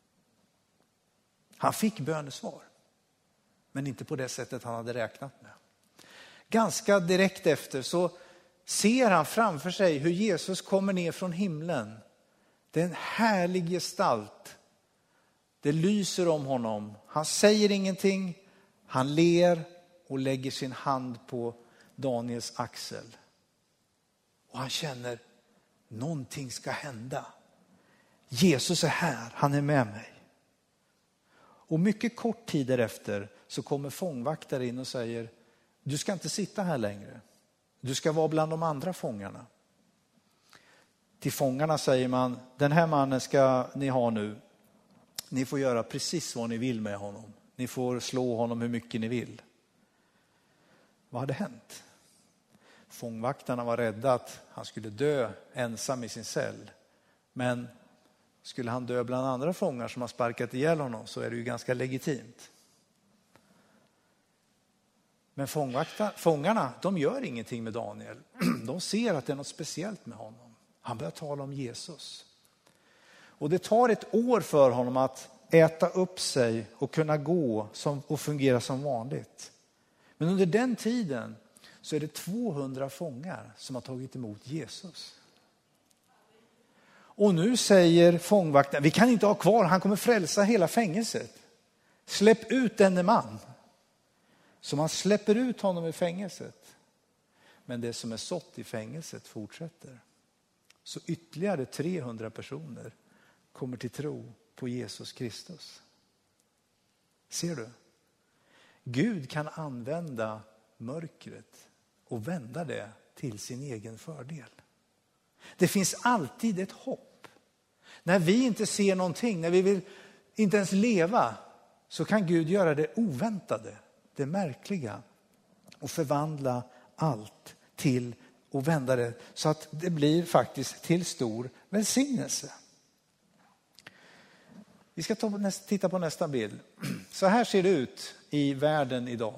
Han fick bönesvar, men inte på det sättet han hade räknat med. Ganska direkt efter så ser han framför sig hur Jesus kommer ner från himlen. Det är en härlig gestalt. Det lyser om honom. Han säger ingenting. Han ler och lägger sin hand på Daniels axel. Och han känner, någonting ska hända. Jesus är här, han är med mig. Och mycket kort tid därefter så kommer fångvaktare in och säger, du ska inte sitta här längre. Du ska vara bland de andra fångarna. Till fångarna säger man, den här mannen ska ni ha nu. Ni får göra precis vad ni vill med honom. Ni får slå honom hur mycket ni vill. Vad hade hänt? Fångvaktarna var rädda att han skulle dö ensam i sin cell. Men skulle han dö bland andra fångar som har sparkat ihjäl honom så är det ju ganska legitimt. Men fångarna, de gör ingenting med Daniel. De ser att det är något speciellt med honom. Han börjar tala om Jesus. Och det tar ett år för honom att äta upp sig och kunna gå och fungera som vanligt. Men under den tiden så är det 200 fångar som har tagit emot Jesus. Och nu säger fångvakten, vi kan inte ha kvar, han kommer frälsa hela fängelset. Släpp ut denne man. Så man släpper ut honom i fängelset. Men det som är sått i fängelset fortsätter. Så ytterligare 300 personer kommer till tro på Jesus Kristus. Ser du? Gud kan använda mörkret och vända det till sin egen fördel. Det finns alltid ett hopp. När vi inte ser någonting, när vi vill inte ens leva, så kan Gud göra det oväntade, det märkliga och förvandla allt till och vända det så att det blir faktiskt till stor välsignelse. Vi ska titta på nästa bild. Så här ser det ut i världen idag.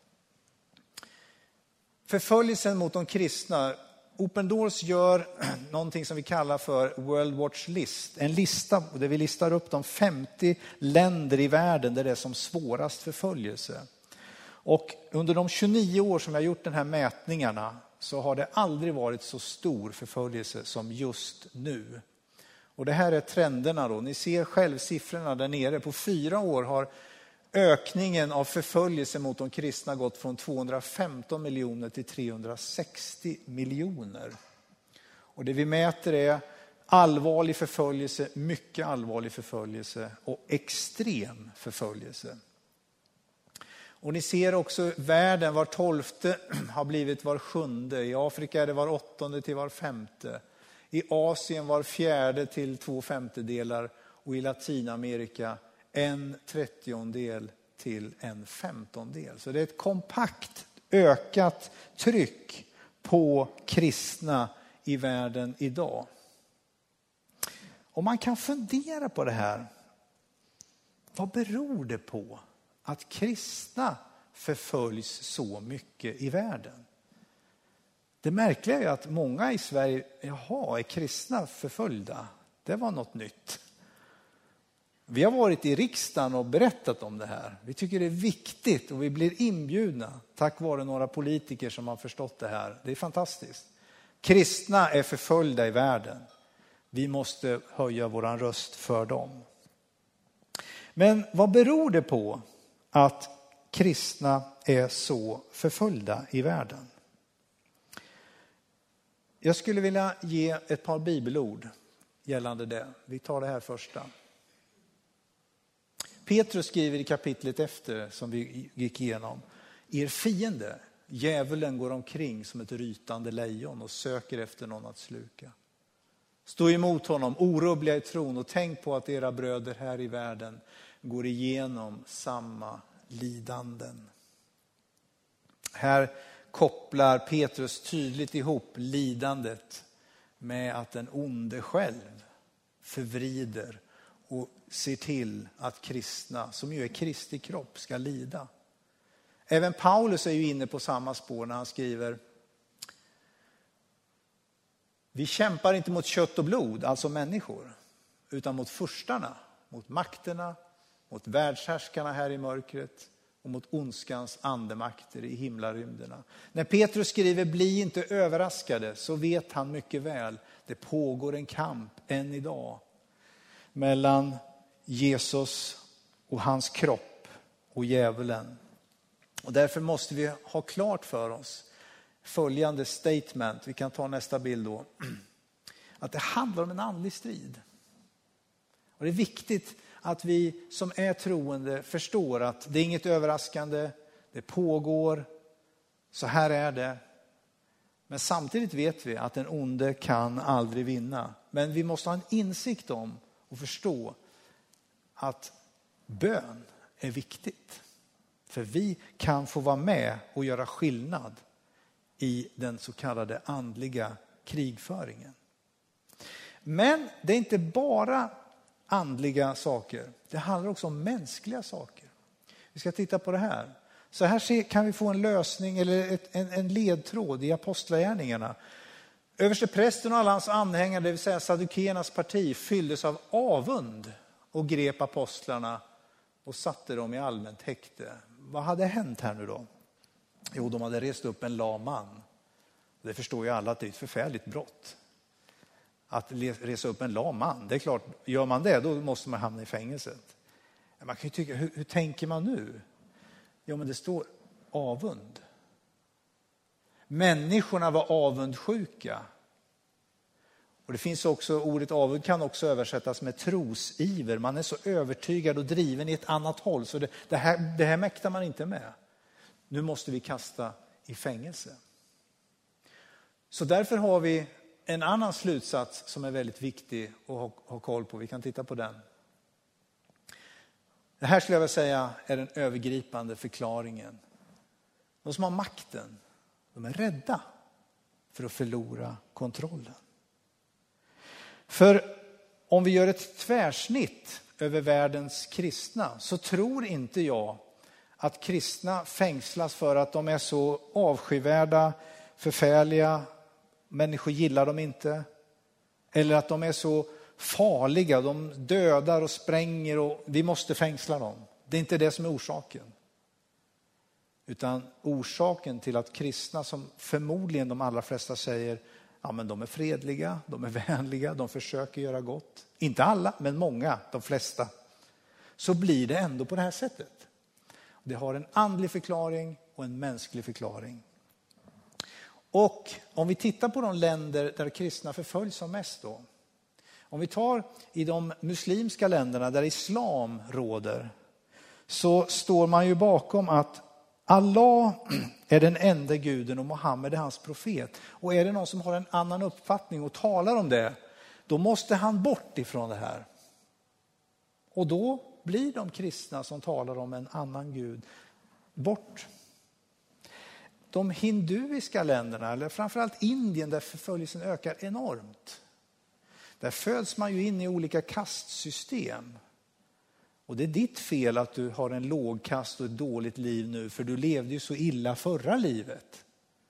Förföljelsen mot de kristna. Open Doors gör någonting som vi kallar för World Watch List. En lista där vi listar upp de 50 länder i världen där det är som svårast förföljelse. Och under de 29 år som jag har gjort den här mätningarna så har det aldrig varit så stor förföljelse som just nu. Och det här är trenderna då. Ni ser själv siffrorna där nere. På 4 år har ökningen av förföljelse mot de kristna gått från 215 miljoner till 360 miljoner. Och det vi mäter är allvarlig förföljelse, mycket allvarlig förföljelse och extrem förföljelse. Och ni ser också världen, var 12:e har blivit var 7:e. I Afrika är det var 8:e till var 5:e. I Asien var 4:e till 2/5 och i Latinamerika 1/30 till 1/15. Så det är ett kompakt ökat tryck på kristna i världen idag. Och man kan fundera på det här. Vad beror det på att kristna förföljs så mycket i världen? Det märkliga är att många i Sverige, är kristna förföljda? Det var något nytt. Vi har varit i riksdagen och berättat om det här. Vi tycker det är viktigt och vi blir inbjudna tack vare några politiker som har förstått det här. Det är fantastiskt. Kristna är förföljda i världen. Vi måste höja våran röst för dem. Men vad beror det på att kristna är så förföljda i världen? Jag skulle vilja ge ett par bibelord gällande det. Vi tar det här första. Petrus skriver i kapitlet efter som vi gick igenom. Er fiende, djävulen, går omkring som ett rytande lejon och söker efter någon att sluka. Stå emot honom, orubbliga i tron, och tänk på att era bröder här i världen går igenom samma lidanden. Här kopplar Petrus tydligt ihop lidandet med att den onde själv förvrider och ser till att kristna, som ju är Kristi kropp, ska lida. Även Paulus är ju inne på samma spår när han skriver: vi kämpar inte mot kött och blod, alltså människor, utan mot furstarna, mot makterna, mot världshärskarna här i mörkret och mot ondskans andemakter i himlarymderna. När Petrus skriver bli inte överraskade, så vet han mycket väl det pågår en kamp än idag mellan Jesus och hans kropp och djävulen. Och därför måste vi ha klart för oss följande statement. Vi kan ta nästa bild då. Att det handlar om en andlig strid. Och det är viktigt att vi som är troende förstår att det är inget överraskande, det pågår, så här är det. Men samtidigt vet vi att den onde kan aldrig vinna. Men vi måste ha en insikt om och förstå att bön är viktigt. För vi kan få vara med och göra skillnad i den så kallade andliga krigföringen. Men det är inte bara andliga saker. Det handlar också om mänskliga saker. Vi ska titta på det här. Så här kan vi få en lösning eller en ledtråd i apostlagärningarna. Översteprästen och alla hans anhängare, det vill säga Saddukeernas parti, fylldes av avund och grep apostlarna och satte dem i allmänt häkte. Vad hade hänt här nu då? Jo, de hade rest upp en lam man. Det förstår ju alla att det är ett förfärligt brott. Att resa upp en lam man, det är klart, gör man det då måste man hamna i fängelset. Man kan ju tycka, hur tänker man nu? Jo, men det står avund. Människorna var avundsjuka. Och det finns också, ordet avund kan också översättas med trosiver. Man är så övertygad och driven i ett annat håll. Så det här mäktar man inte med. Nu måste vi kasta i fängelse. Så därför har vi en annan slutsats som är väldigt viktig att ha koll på. Vi kan titta på den. Det här skulle jag vilja säga är den övergripande förklaringen. De som har makten, de är rädda för att förlora kontrollen. För om vi gör ett tvärsnitt över världens kristna så tror inte jag att kristna fängslas för att de är så avskyvärda, förfärliga, människor gillar dem inte. Eller att de är så farliga, de dödar och spränger och vi måste fängsla dem. Det är inte det som är orsaken. Utan orsaken till att kristna, som förmodligen de allra flesta säger, ja men de är fredliga, de är vänliga, de försöker göra gott. Inte alla, men många, de flesta. Så blir det ändå på det här sättet. Det har en andlig förklaring och en mänsklig förklaring. Och om vi tittar på de länder där kristna förföljs som mest då. Om vi tar i de muslimska länderna där islam råder, så står man ju bakom att Allah är den enda guden och Muhammed är hans profet. Och är det någon som har en annan uppfattning och talar om det, då måste han bort ifrån det här. Och då blir de kristna som talar om en annan gud bort. De hinduiska länderna, eller framförallt Indien där förföljelsen ökar enormt. Där föds man ju in i olika kastsystem. Och det är ditt fel att du har en lågkast och ett dåligt liv nu, för du levde ju så illa förra livet.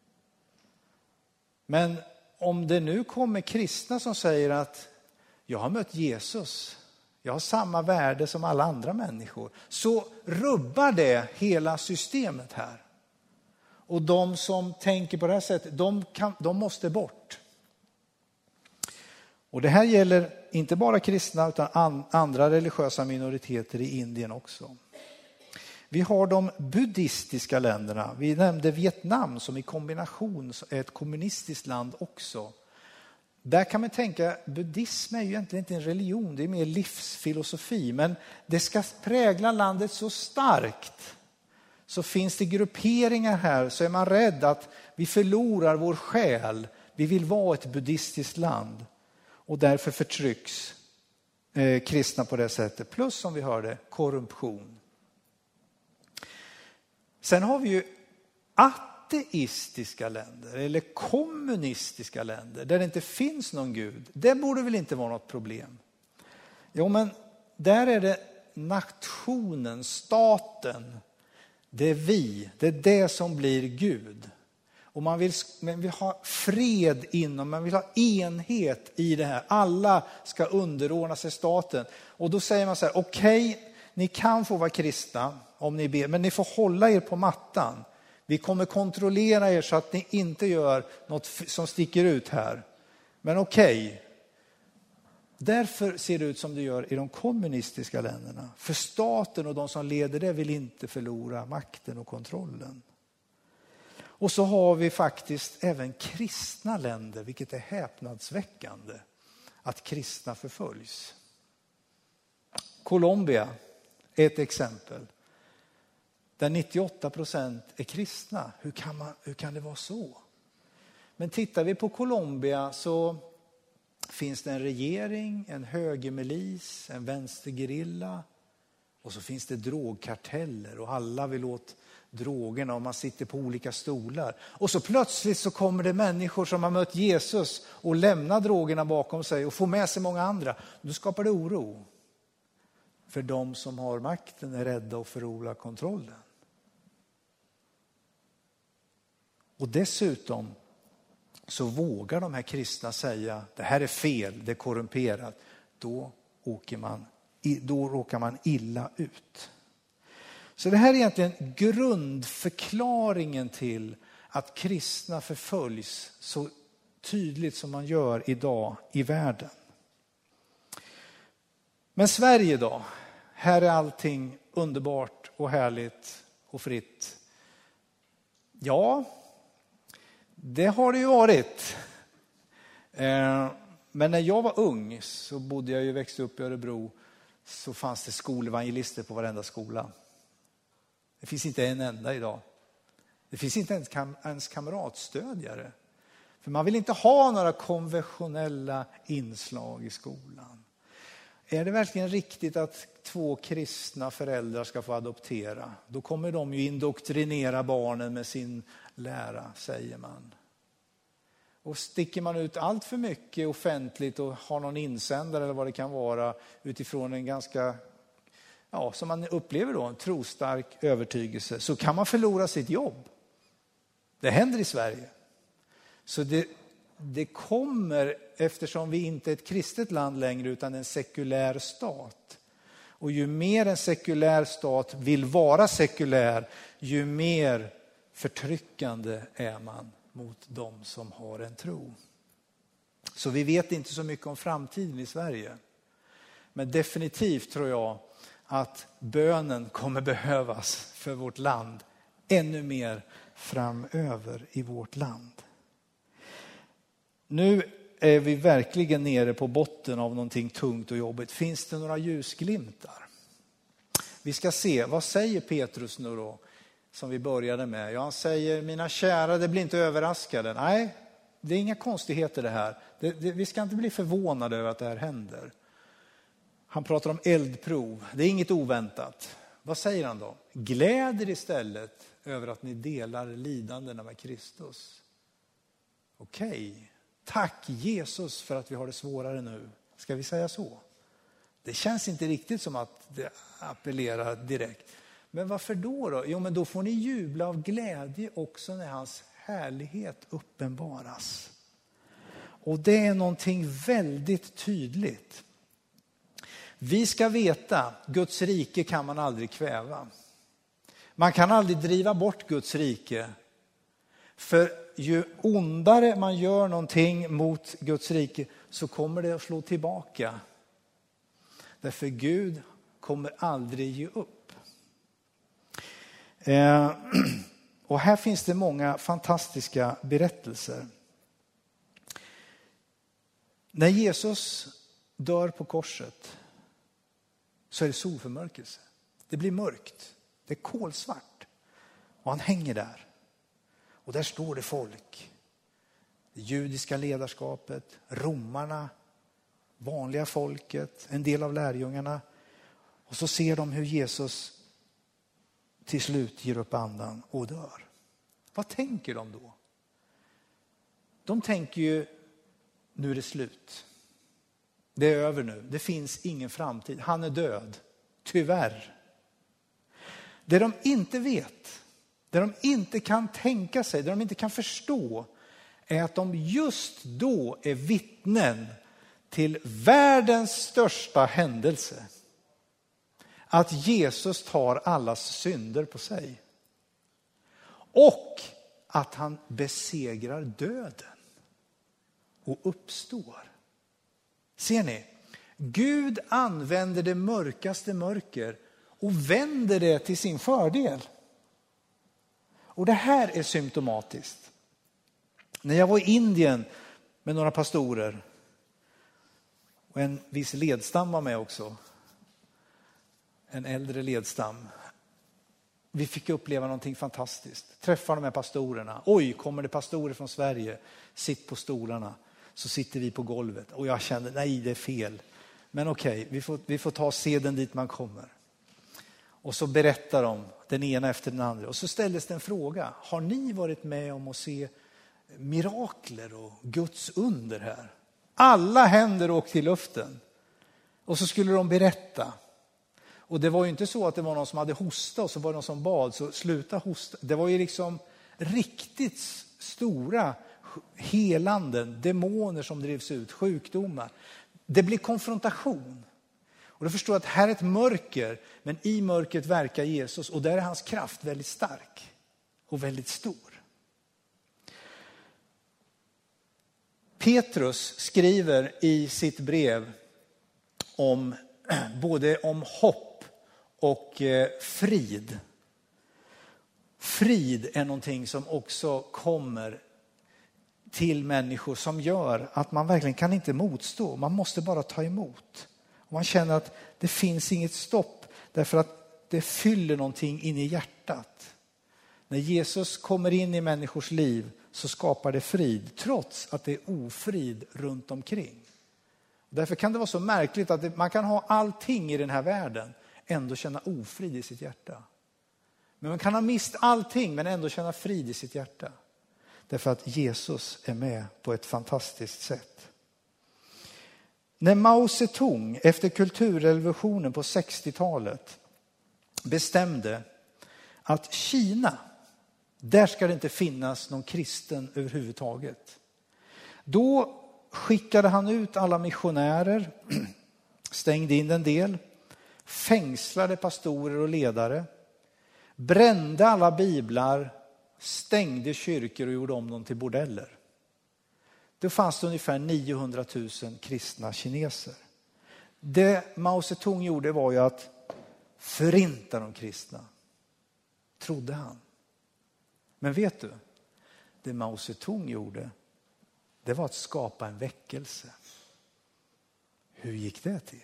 Men om det nu kommer kristna som säger att jag har mött Jesus, jag har samma värde som alla andra människor, så rubbar det hela systemet här. Och de som tänker på det här sättet, de måste bort. Och det här gäller inte bara kristna utan andra religiösa minoriteter i Indien också. Vi har de buddhistiska länderna. Vi nämnde Vietnam som i kombination är ett kommunistiskt land också. Där kan man tänka, buddhism är ju egentligen inte en religion, det är mer livsfilosofi. Men det ska prägla landet så starkt. Så finns det grupperingar här, så är man rädd att vi förlorar vår själ. Vi vill vara ett buddhistiskt land. Och därför förtrycks kristna på det sättet. Plus, som vi hörde, korruption. Sen har vi ju ateistiska länder eller kommunistiska länder där det inte finns någon gud. Det borde väl inte vara något problem. Jo, men där är det nationen, staten, det är det är det som blir Gud. Och man vill ha fred inom, man vill ha enhet i det här. Alla ska underordna sig staten. Och då säger man så här, okej, ni kan få vara kristna om ni ber, men ni får hålla er på mattan. Vi kommer kontrollera er så att ni inte gör något som sticker ut här. Men okej. Därför ser det ut som det gör i de kommunistiska länderna. För staten och de som leder det vill inte förlora makten och kontrollen. Och så har vi faktiskt även kristna länder, vilket är häpnadsväckande, att kristna förföljs. Colombia är ett exempel. Där 98% är kristna. Hur kan det vara så? Men tittar vi på Colombia så finns det en regering, en högermilis, en vänstergerilla och så finns det drogkarteller och alla vill åt drogerna och man sitter på olika stolar. Och så plötsligt så kommer det människor som har mött Jesus och lämnar drogerna bakom sig och får med sig många andra. Då skapar det oro. För de som har makten är rädda och förlorar kontrollen. Och dessutom så vågar de här kristna säga det här är fel, det är korrumperat. Då råkar man illa ut. Så det här är egentligen grundförklaringen till att kristna förföljs så tydligt som man gör idag i världen. Men Sverige då? Här är allting underbart och härligt och fritt. Ja, det har det ju varit. Men när jag var ung så bodde jag ju växte upp i Örebro så fanns det skolevangelister på varenda skola. Det finns inte en enda idag. Det finns inte ens kamratstödjare. För man vill inte ha några konventionella inslag i skolan. Är det verkligen riktigt att 2 kristna föräldrar ska få adoptera? Då kommer de ju indoktrinera barnen med sin lära, säger man. Och sticker man ut allt för mycket offentligt och har någon insändare eller vad det kan vara utifrån en ganska, som man upplever då, en trostark övertygelse, så kan man förlora sitt jobb. Det händer i Sverige. Så det kommer, eftersom vi inte är ett kristet land längre utan en sekulär stat. Och ju mer en sekulär stat vill vara sekulär, ju mer förtryckande är man mot de som har en tro. Så vi vet inte så mycket om framtiden i Sverige. Men definitivt tror jag att bönen kommer behövas för vårt land ännu mer framöver i vårt land. Nu är vi verkligen nere på botten av någonting tungt och jobbigt. Finns det några ljusglimtar? Vi ska se, vad säger Petrus nu då? Som vi började med. Han säger, mina kära, det blir inte överraskade. Nej, det är inga konstigheter det här. Vi ska inte bli förvånade över att det här händer. Han pratar om eldprov. Det är inget oväntat. Vad säger han då? Gläder istället över att ni delar lidandena med Kristus. Okej. Tack Jesus för att vi har det svårare nu. Ska vi säga så? Det känns inte riktigt som att det appellerar direkt. Men varför då? Jo, men då får ni jubla av glädje också när hans härlighet uppenbaras. Och det är någonting väldigt tydligt. Vi ska veta, Guds rike kan man aldrig kväva. Man kan aldrig driva bort Guds rike. För ju ondare man gör någonting mot Guds rike så kommer det att slå tillbaka. Därför Gud kommer aldrig ge upp. Och här finns det många fantastiska berättelser. När Jesus dör på korset så är det solförmörkelse. Det blir mörkt. Det är kolsvart. Och han hänger där. Och där står det folk. Det judiska ledarskapet, romarna, vanliga folket, en del av lärjungarna. Och så ser de hur Jesus till slut ger upp andan och dör. Vad tänker de då? De tänker ju, nu är det slut. Det är över nu. Det finns ingen framtid. Han är död. Tyvärr. Det de inte vet, det de inte kan tänka sig, det de inte kan förstå är att de just då är vittnen till världens största händelse. Att Jesus tar allas synder på sig. Och att han besegrar döden och uppstår. Ser ni? Gud använder det mörkaste mörker och vänder det till sin fördel. Och det här är symptomatiskt. När jag var i Indien med några pastorer och en viss ledstam var med också, en äldre ledstam. Vi fick uppleva någonting fantastiskt. Träffa de här pastorerna. Oj, kommer det pastorer från Sverige? Sitt på stolarna. Så sitter vi på golvet. Och jag kände, nej det är fel. Men okej, vi får ta seden dit man kommer. Och så berättar de den ena efter den andra. Och så ställdes det en fråga. Har ni varit med om att se mirakler och Guds under här? Alla händer åkte i luften. Och så skulle de berätta. Och det var ju inte så att det var någon som hade hosta och så var det någon som bad. Så sluta hosta. Det var ju liksom riktigt stora helanden, demoner som drevs ut, sjukdomar. Det blir konfrontation. Och då förstår jag att här är ett mörker, men i mörkret verkar Jesus. Och där är hans kraft väldigt stark och väldigt stor. Petrus skriver i sitt brev om både om hopp och frid. Frid är någonting som också kommer till människor som gör att man verkligen kan inte motstå. Man måste bara ta emot. Och man känner att det finns inget stopp därför att det fyller någonting in i hjärtat. När Jesus kommer in i människors liv så skapar det frid trots att det är ofrid runt omkring. Därför kan det vara så märkligt att man kan ha allting i den här världen ändå känna ofrid i sitt hjärta. Men man kan ha mist allting men ändå känna frid i sitt hjärta. Därför att Jesus är med på ett fantastiskt sätt. När Mao Zedong efter kulturrevolutionen på 60-talet bestämde att Kina, där ska det inte finnas någon kristen överhuvudtaget. Då skickade han ut alla missionärer, stängde in en del, fängslade pastorer och ledare, brände alla biblar, stängde kyrkor och gjorde om dem till bordeller. Då fanns det ungefär 900 000 kristna kineser. Det Mao Zedong gjorde var ju att förinta de kristna, trodde han. Men vet du, det Mao Zedong gjorde, det var att skapa en väckelse. Hur gick det till?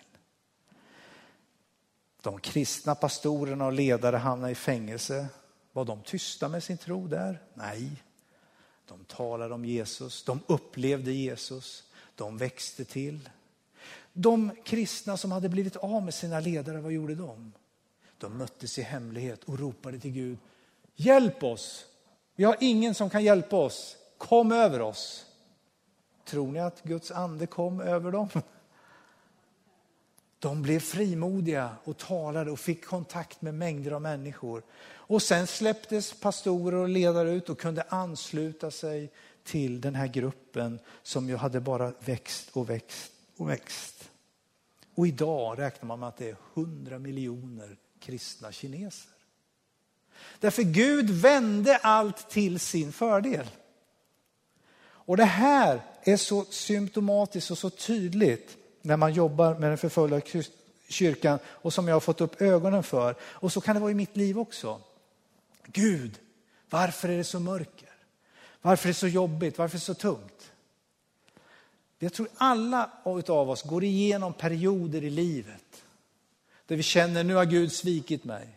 De kristna pastorerna och ledare hamnade i fängelse. Var de tysta med sin tro där? Nej. De talade om Jesus. De upplevde Jesus. De växte till. De kristna som hade blivit av med sina ledare, vad gjorde de? De möttes i hemlighet och ropade till Gud. Hjälp oss! Vi har ingen som kan hjälpa oss. Kom över oss. Tror ni att Guds ande kom över dem? De blev frimodiga och talade och fick kontakt med mängder av människor. Och sen släpptes pastorer och ledare ut och kunde ansluta sig till den här gruppen som ju hade bara växt och växt och växt. Och idag räknar man med att det är 100 miljoner kristna kineser. Därför Gud vände allt till sin fördel. Och det här är så symptomatiskt och så tydligt när man jobbar med den förföljda kyrkan och som jag har fått upp ögonen för. Och så kan det vara i mitt liv också. Gud, varför är det så mörker? Varför är det så jobbigt? Varför är det så tungt? Jag tror alla av oss går igenom perioder i livet där vi känner nu har Gud svikit mig.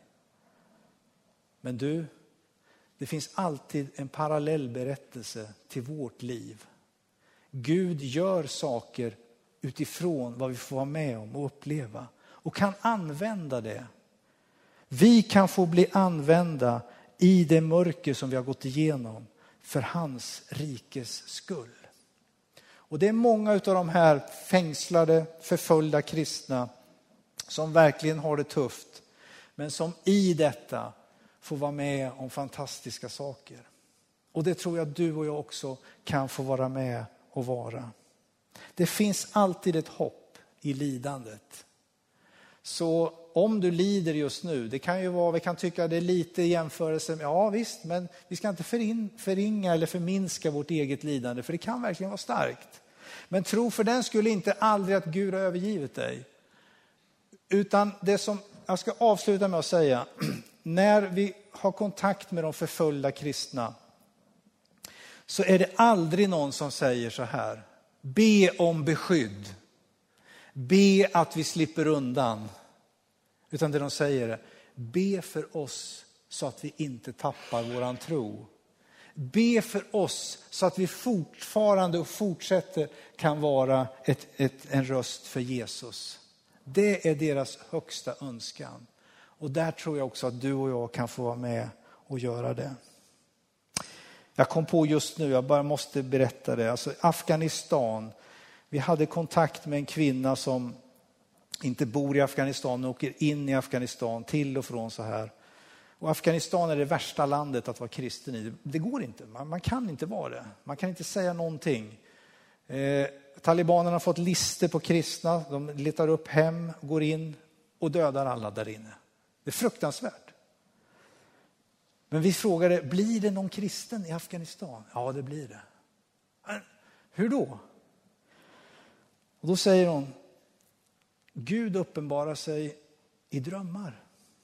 Men du, det finns alltid en parallell berättelse till vårt liv. Gud gör saker utifrån vad vi får vara med om och uppleva. Och kan använda det. Vi kan få bli använda i det mörker som vi har gått igenom för hans rikes skull. Och det är många av de här fängslade, förföljda kristna som verkligen har det tufft. Men som i detta får vara med om fantastiska saker. Och det tror jag att du och jag också kan få vara med och vara. Det finns alltid ett hopp i lidandet. Så om du lider just nu, det kan ju vara, vi kan tycka det är lite jämförelse, ja visst, men vi ska inte förringa eller förminska vårt eget lidande, för det kan verkligen vara starkt. Men tro för den skulle inte aldrig att Gud har övergivit dig. Utan det som jag ska avsluta med att säga, när vi har kontakt med de förföljda kristna så är det aldrig någon som säger så här: be om beskydd, be att vi slipper undan. Utan det de säger är, be för oss så att vi inte tappar våran tro. Be för oss så att vi fortfarande och fortsätter kan vara en röst för Jesus. Det är deras högsta önskan. Och där tror jag också att du och jag kan få vara med och göra det. Jag kom på just nu, jag bara måste berätta det. Alltså Afghanistan. Vi hade kontakt med en kvinna som inte bor i Afghanistan, men åker in i Afghanistan till och från så här. Och Afghanistan är det värsta landet att vara kristen i. Det går inte, man kan inte vara det. Man kan inte säga någonting. Talibanerna har fått lister på kristna. De letar upp hem, går in och dödar alla där inne. Det är fruktansvärt. Men vi frågade, blir det någon kristen i Afghanistan? Ja, det blir det. Hur då? Och då säger hon, Gud uppenbarar sig i drömmar.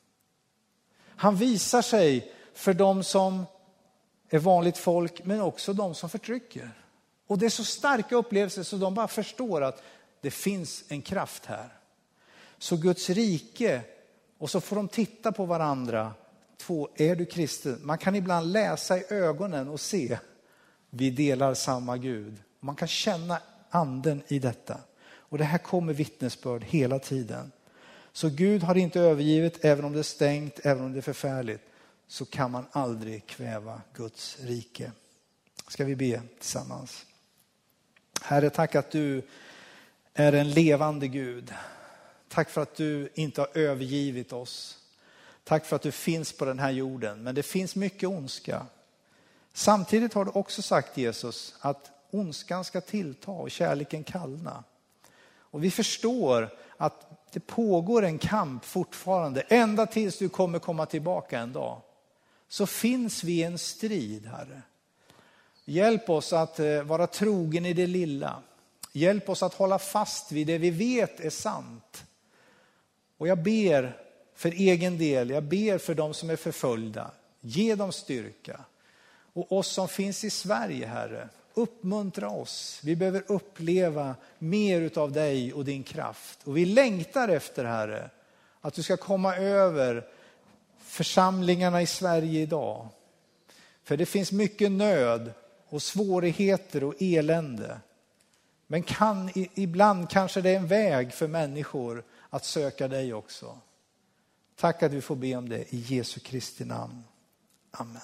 Han visar sig för de som är vanligt folk, men också de som förtrycker. Och det är så starka upplevelser så de bara förstår att det finns en kraft här. Så Guds rike, och så får de titta på varandra. Två, är du kristen? Man kan ibland läsa i ögonen och se, vi delar samma Gud. Man kan känna anden i detta. Och det här kommer vittnesbörd hela tiden. Så Gud har inte övergivit, även om det är stängt, även om det är förfärligt. Så kan man aldrig kväva Guds rike. Ska vi be tillsammans. Herre, tack att du är en levande Gud. Tack för att du inte har övergivit oss. Tack för att du finns på den här jorden. Men det finns mycket ondska. Samtidigt har du också sagt, Jesus, att ondskan ska tillta och kärleken kallna. Och vi förstår att det pågår en kamp fortfarande. Ända tills du kommer komma tillbaka en dag. Så finns vi i en strid, Herre. Hjälp oss att vara trogen i det lilla. Hjälp oss att hålla fast vid det vi vet är sant. Och jag ber för egen del, jag ber för de som är förföljda. Ge dem styrka. Och oss som finns i Sverige, Herre, uppmuntra oss. Vi behöver uppleva mer utav dig och din kraft. Och vi längtar efter, Herre, att du ska komma över församlingarna i Sverige idag. För det finns mycket nöd och svårigheter och elände. Men ibland kanske det är en väg för människor att söka dig också. Tack att vi får be om det i Jesu Kristi namn. Amen.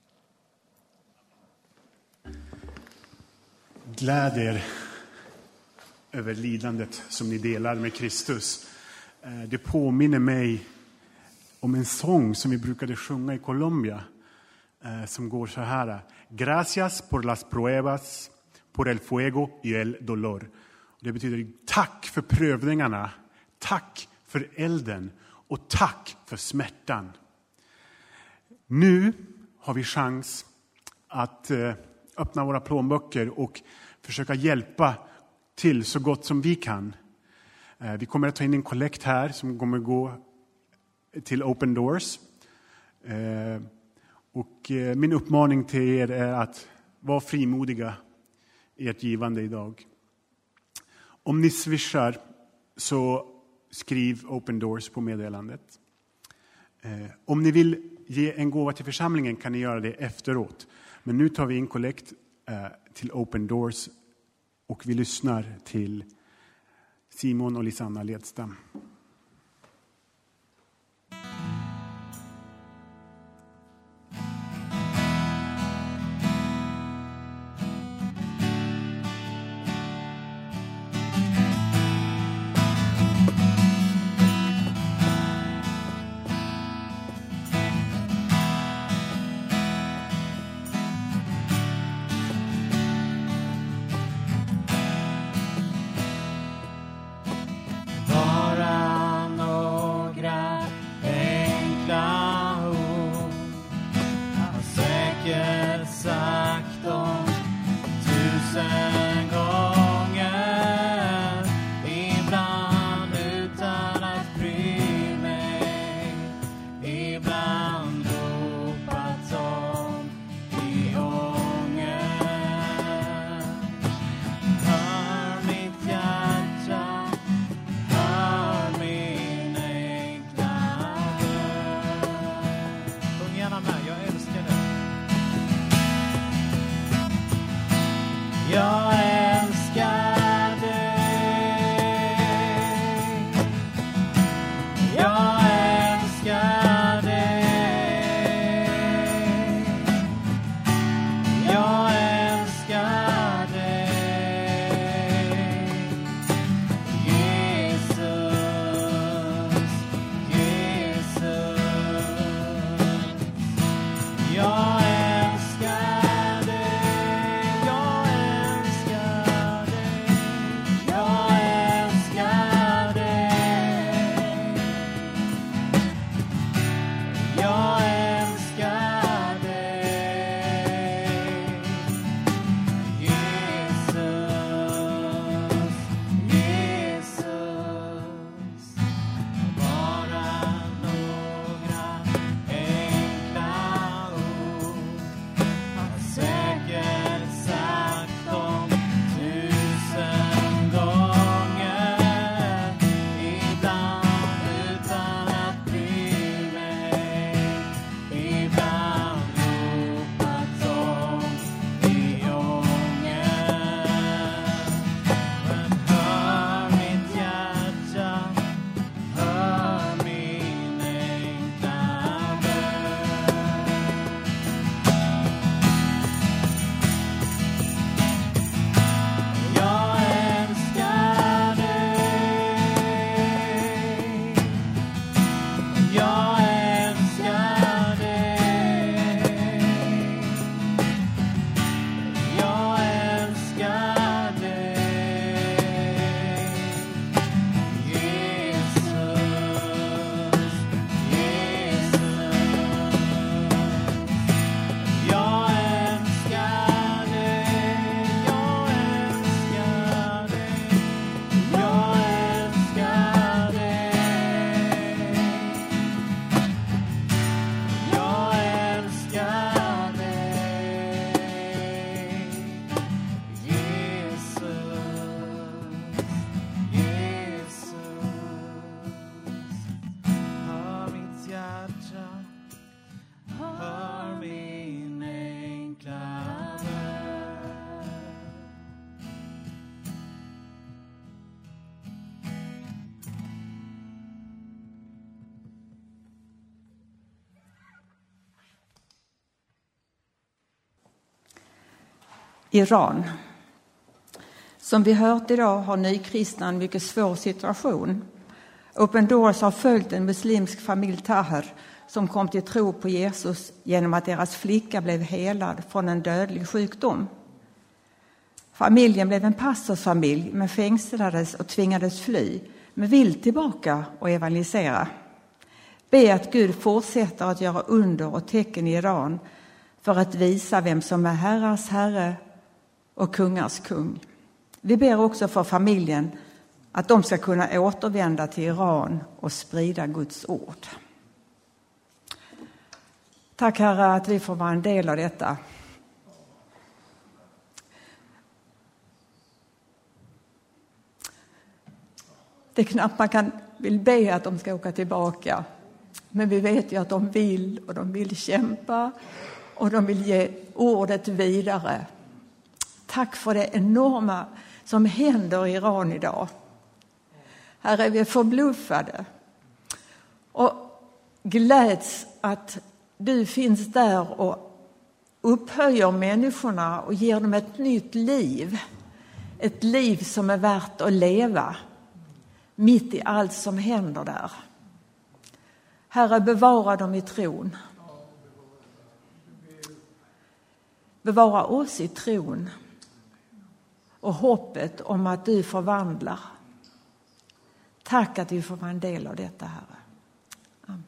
Glädjer över lidandet som ni delar med Kristus. Det påminner mig om en sång som vi brukade sjunga i Colombia. Som går så här. Gracias por las pruebas, por el fuego y el dolor. Det betyder tack för prövningarna, tack för elden och tack för smärtan. Nu har vi chans att öppna våra plånböcker och försöka hjälpa till så gott som vi kan. Vi kommer att ta in en kollekt här som kommer gå till Open Doors. Och min uppmaning till er är att vara frimodiga i ert givande idag. Om ni swishar så skriv Open Doors på meddelandet. Om ni vill ge en gåva till församlingen kan ni göra det efteråt. Men nu tar vi in kollekt till Open Doors och vi lyssnar till Simon och Lisanna Ledstam. Bara Iran. Som vi hört idag har nykristna en mycket svår situation. Open Doors har följt en muslimsk familj Taher som kom till tro på Jesus genom att deras flicka blev helad från en dödlig sjukdom. Familjen blev en pastorsfamilj men fängslades och tvingades fly, men vill tillbaka och evangelisera. Be att Gud fortsätter att göra under och tecken i Iran för att visa vem som är herrars herre och kungars kung. Vi ber också för familjen att de ska kunna återvända till Iran och sprida Guds ord. Tack Herre att vi får vara en del av detta. Det är knappt man vill be att de ska åka tillbaka. Men vi vet ju att de vill och de vill kämpa och de vill ge ordet vidare. Tack för det enorma som händer i Iran idag. Här är vi förbluffade och gläds att du finns där och upphöjer människorna och ger dem ett nytt liv. Ett liv som är värt att leva mitt i allt som händer där. Herre, bevara dem i tron. Bevara oss i tron och hoppet om att du förvandlar. Tack att vi får vara en del av detta, Herre. Amen.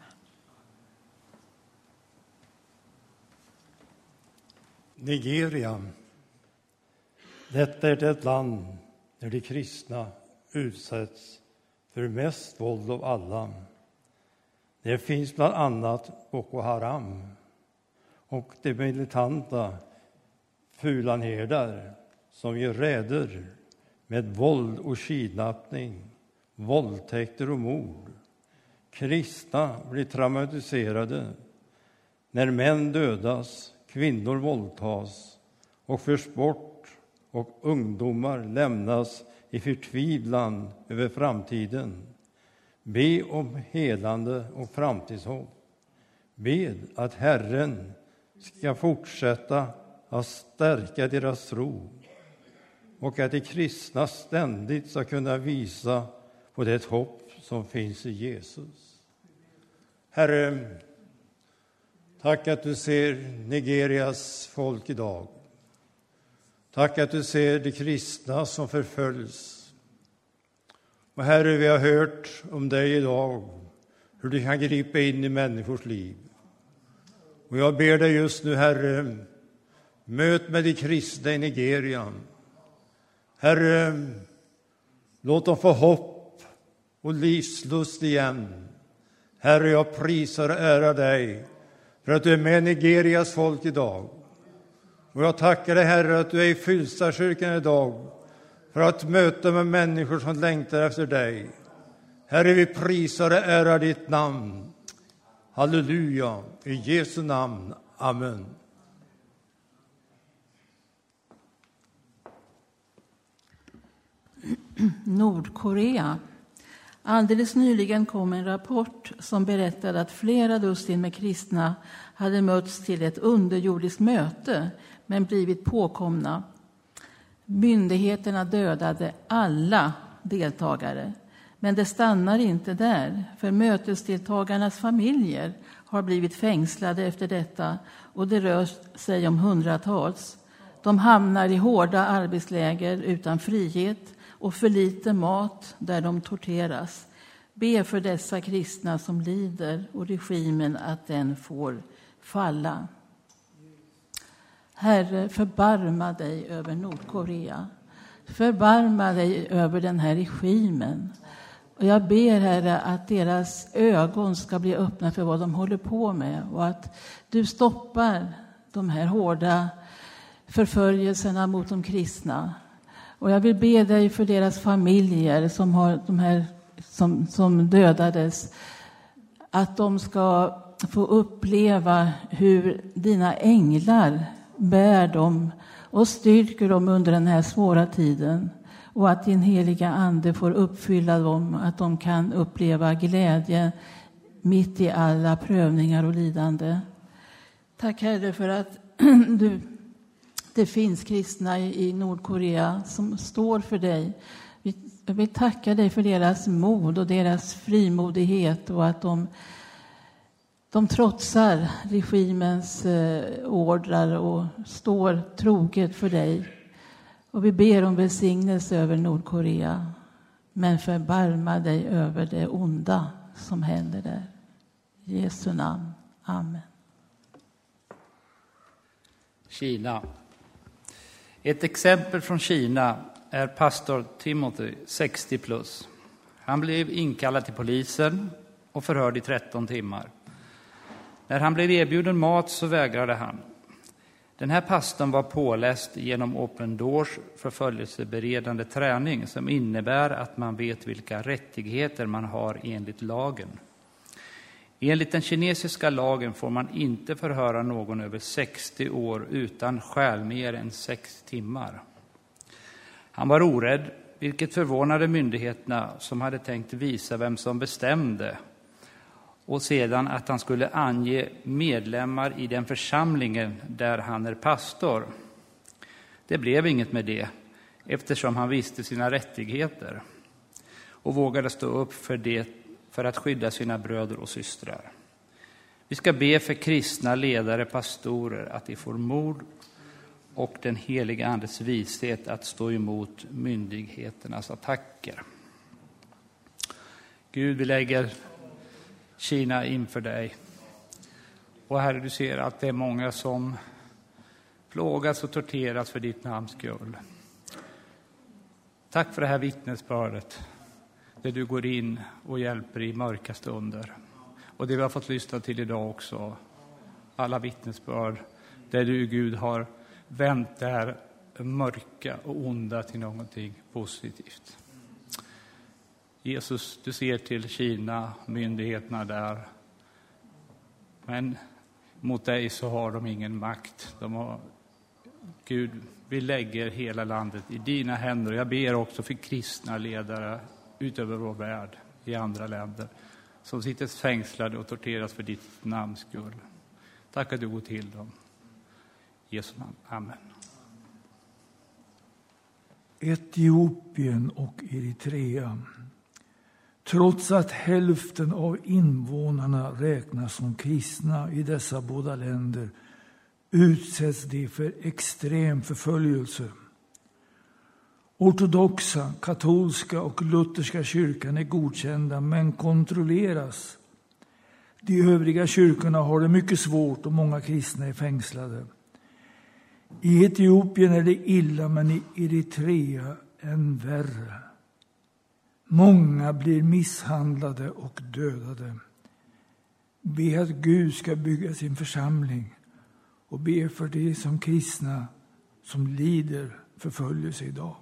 Nigeria. Detta är det land där de kristna utsätts för mest våld av alla. Det finns bland annat Boko Haram och de militanta fulanherdar som gör räder med våld och kidnappning, våldtäkter och mord. Kristna blir traumatiserade när män dödas, kvinnor våldtas och förs bort och ungdomar lämnas i förtvivlan över framtiden. Be om helande och framtidshopp. Be att Herren ska fortsätta att stärka deras tro och att de kristna ständigt ska kunna visa på det hopp som finns i Jesus. Herre, tack att du ser Nigerias folk idag. Tack att du ser de kristna som förföljs. Och Herre, vi har hört om dig idag, hur du kan gripa in i människors liv. Och jag ber dig just nu, Herre, möt med de kristna i Nigeria. Herre, låt dem få hopp och livslust igen. Herre, jag prisar och ärar dig för att du är med Nigerias folk idag. Och jag tackar dig, Herre, att du är i Fylstakyrkan idag för att möta med människor som längtar efter dig. Herre, vi prisar och ärar ditt namn. Halleluja, i Jesu namn. Amen. Nordkorea. Alldeles nyligen kom en rapport som berättade att flera dussin med kristna hade mötts till ett underjordiskt möte men blivit påkomna. Myndigheterna dödade alla deltagare, men det stannar inte där, för mötesdeltagarnas familjer har blivit fängslade efter detta och det rör sig om hundratals. De hamnar i hårda arbetsläger utan frihet och för lite mat där de torteras. Be för dessa kristna som lider och regimen att den får falla. Herre, förbarma dig över Nordkorea. Förbarma dig över den här regimen. Och jag ber, Herre, att deras ögon ska bli öppna för vad de håller på med och att du stoppar de här hårda förföljelserna mot de kristna. Och jag vill be dig för deras familjer som har de här som dödades, att de ska få uppleva hur dina änglar bär dem och styrker dem under den här svåra tiden, och att din heliga ande får uppfylla dem, att de kan uppleva glädje mitt i alla prövningar och lidande. Tack, Herre, för att du det finns kristna i Nordkorea som står för dig. Jag vill tacka dig för deras mod och deras frimodighet och att de trotsar regimens ordrar och står troget för dig. Och vi ber om välsignelse över Nordkorea. Men förbarma dig över det onda som händer där. I Jesu namn. Amen. Kina. Ett exempel från Kina är pastor Timothy, 60 plus. Han blev inkallad till polisen och förhörd i 13 timmar. När han blev erbjuden mat så vägrade han. Den här pastorn var påläst genom Open Doors förföljelseberedande träning som innebär att man vet vilka rättigheter man har enligt lagen. Enligt den kinesiska lagen får man inte förhöra någon över 60 år utan skäl mer än 6 timmar. Han var orädd, vilket förvånade myndigheterna som hade tänkt visa vem som bestämde. Och sedan att han skulle ange medlemmar i den församlingen där han är pastor. Det blev inget med det, eftersom han visste sina rättigheter och vågade stå upp för det för att skydda sina bröder och systrar. Vi ska be för kristna ledare, pastorer, att de får mod och den heliga andes vishet att stå emot myndigheternas attacker. Gud, vi lägger Kina inför dig. Och Herre, du ser att det är många som plågas och torteras för ditt namns skull. Tack för det här vittnesbördet, där du går in och hjälper i mörka stunder. Och det vi har fått lyssna till idag också, alla vittnesbörd, där du, Gud, har vänt det här mörka och onda till någonting positivt. Jesus, du ser till Kina, myndigheterna där. Men mot dig så har de ingen makt. Gud, vi lägger hela landet i dina händer. Jag ber också för kristna ledare utöver vår värld i andra länder som sitter fängslade och torteras för ditt namns skull. Tack att du går till dem. Jesu namn. Amen. Etiopien och Eritrea. Trots att hälften av invånarna räknas som kristna i dessa båda länder utsätts de för extrem förföljelse. Ortodoxa, katolska och lutherska kyrkan är godkända men kontrolleras. De övriga kyrkorna har det mycket svårt och många kristna är fängslade. I Etiopien är det illa, men i Eritrea än värre. Många blir misshandlade och dödade. Be att Gud ska bygga sin församling och be för de som kristna som lider förföljelse idag.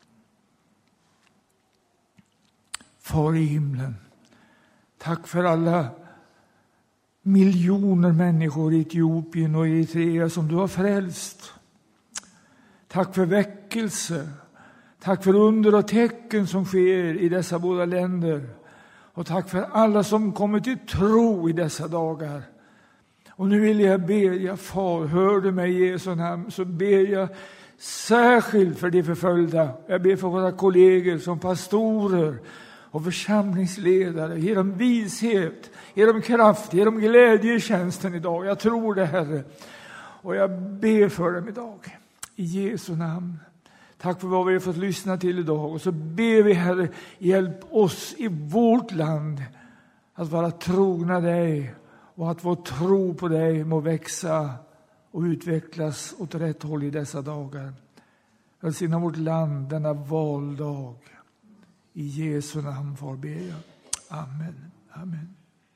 Far i himlen, tack för alla miljoner människor i Etiopien och Eritrea som du har frälst. Tack för väckelse. Tack för under och tecken som sker i dessa båda länder. Och tack för alla som kommer till tro i dessa dagar. Och nu vill jag be, far, hör du mig i Jesu namn, så ber jag särskilt för de förföljda. Jag ber för våra kollegor som pastorer och församlingsledare. Ge dem vishet, ge dem kraft, ge dem glädje i tjänsten idag. Jag tror det, Herre. Och jag ber för dem idag. I Jesu namn. Tack för vad vi har fått lyssna till idag. Och så ber vi, Herre, hjälp oss i vårt land att vara trogna dig. Och att vår tro på dig må växa och utvecklas åt rätt håll i dessa dagar. Välsigna vårt land denna valdag. I Jesu namn, far, ber jag. Amen. Amen.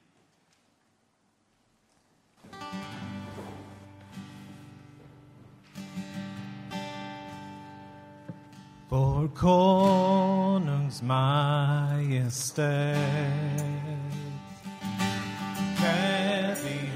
Vår konungs majestät, väldig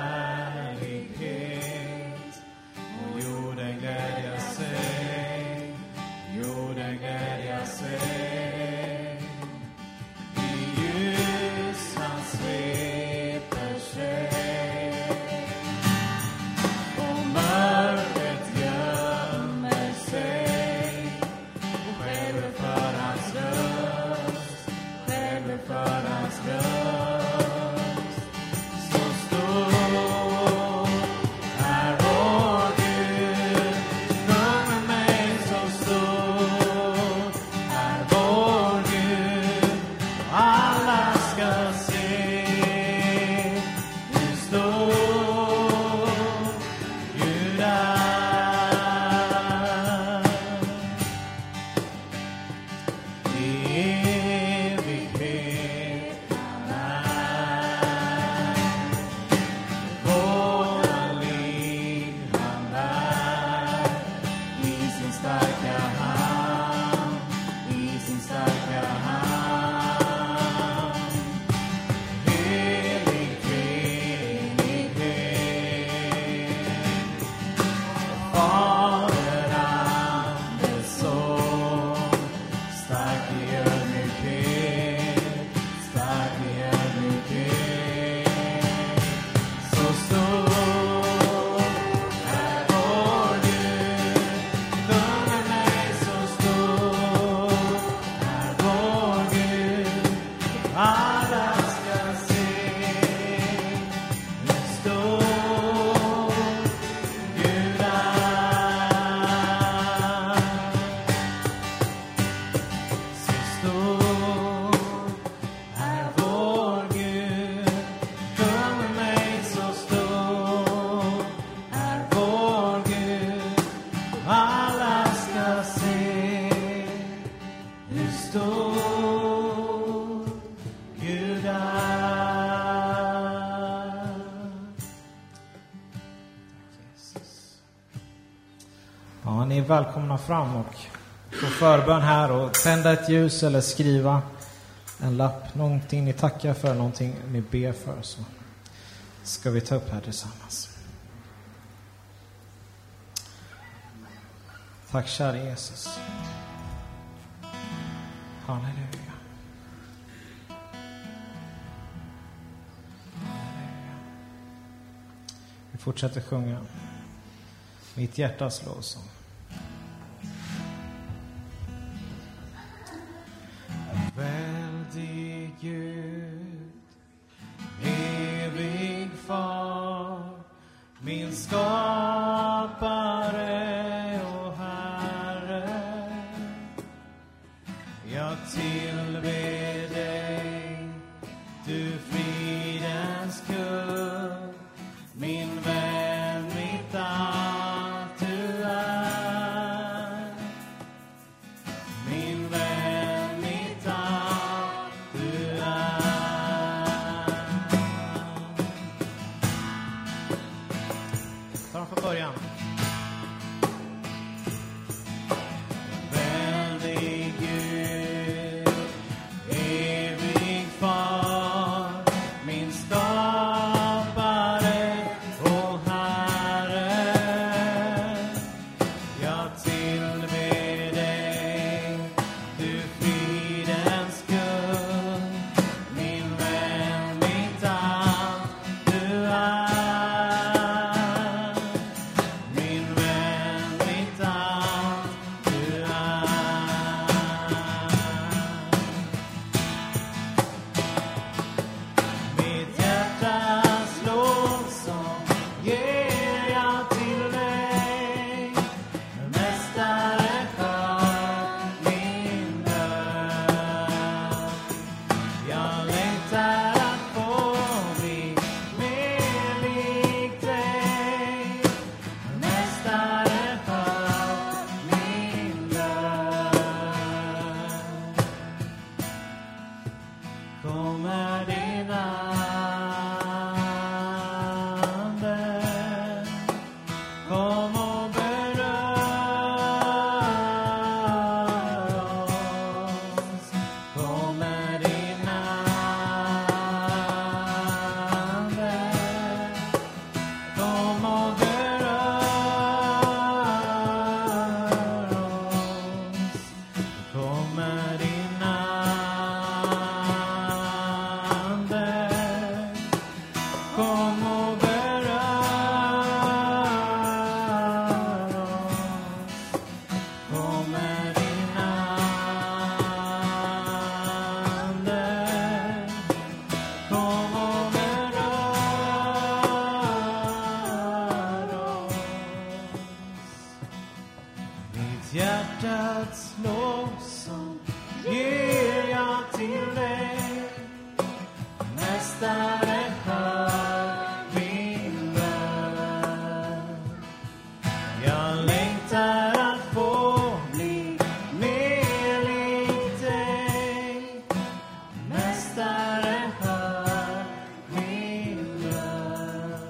härlighet, och jorden glädja sig, jorden glädja sig. I ljus han sveper sig, och mörkret gör Ni är välkomna fram och få förbön här och tända ett ljus eller skriva en lapp. Någonting ni tackar för, någonting ni ber för, så ska vi ta upp här tillsammans. Tack kära Jesus. Halleluja. Vi fortsätter sjunga Mitt hjärtas lovsång. Väldig Gud, evig Far, min skapare och Herre, jag tillber dig, du fridens kung, min vän, mitt allt du är. Min vän, mitt allt du är. Ta dem från början. Väldig Gud, evig Far, min skapare och Herre, jag tillber dig, du fridens kung, min vän, mitt allt du är. Min vän, mitt allt du är. Mitt hjärtas lovsång ger jag till dig, Mästare för min död. Jag längtar att få bli mer lik dig, Mästare för min död. Kommer din ande, kom och berör oss. Kommer din ande, kom och berör oss. Kommer din ande, kom och berör oss. Kommer din ande, kom och berör oss. Mitt hjärtats lovsång ger jag till dig, Mästare för min död. Jag längtar att få bli mer lik dig, Mästare för min död.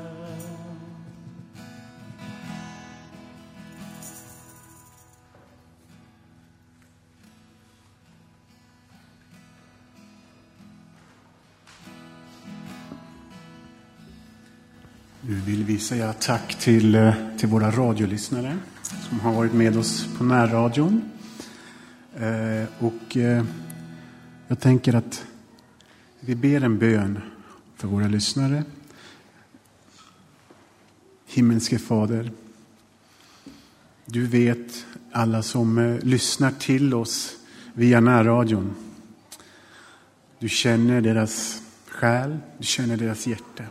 Nu vill vi säga tack till våra radiolyssnare som har varit med oss på närradion. Jag tänker att vi ber en bön för våra lyssnare. Himmelske Fader, du vet alla som lyssnar till oss via närradion. Du känner deras själ, du känner deras hjärta.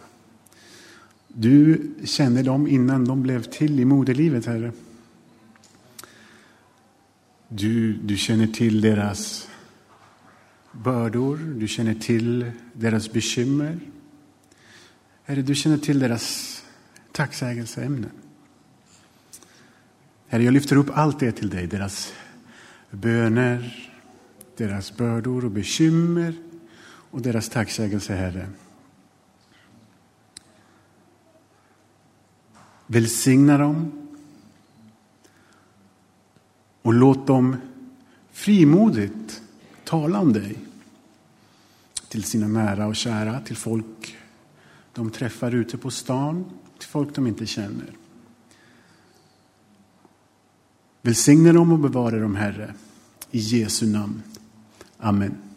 Du känner dem innan de blev till i moderlivet, Herre. Du känner till deras bördor, du känner till deras bekymmer. Herre, du känner till deras tacksägelseämnen. Herre, jag lyfter upp allt det till dig, deras böner, deras bördor och bekymmer och deras tacksägelse, Herre. Välsigna dem. Och låt dem frimodigt tala om dig till sina nära och kära, till folk de träffar ute på stan, till folk de inte känner. Välsigna dem och bevara dem, Herre, i Jesu namn. Amen.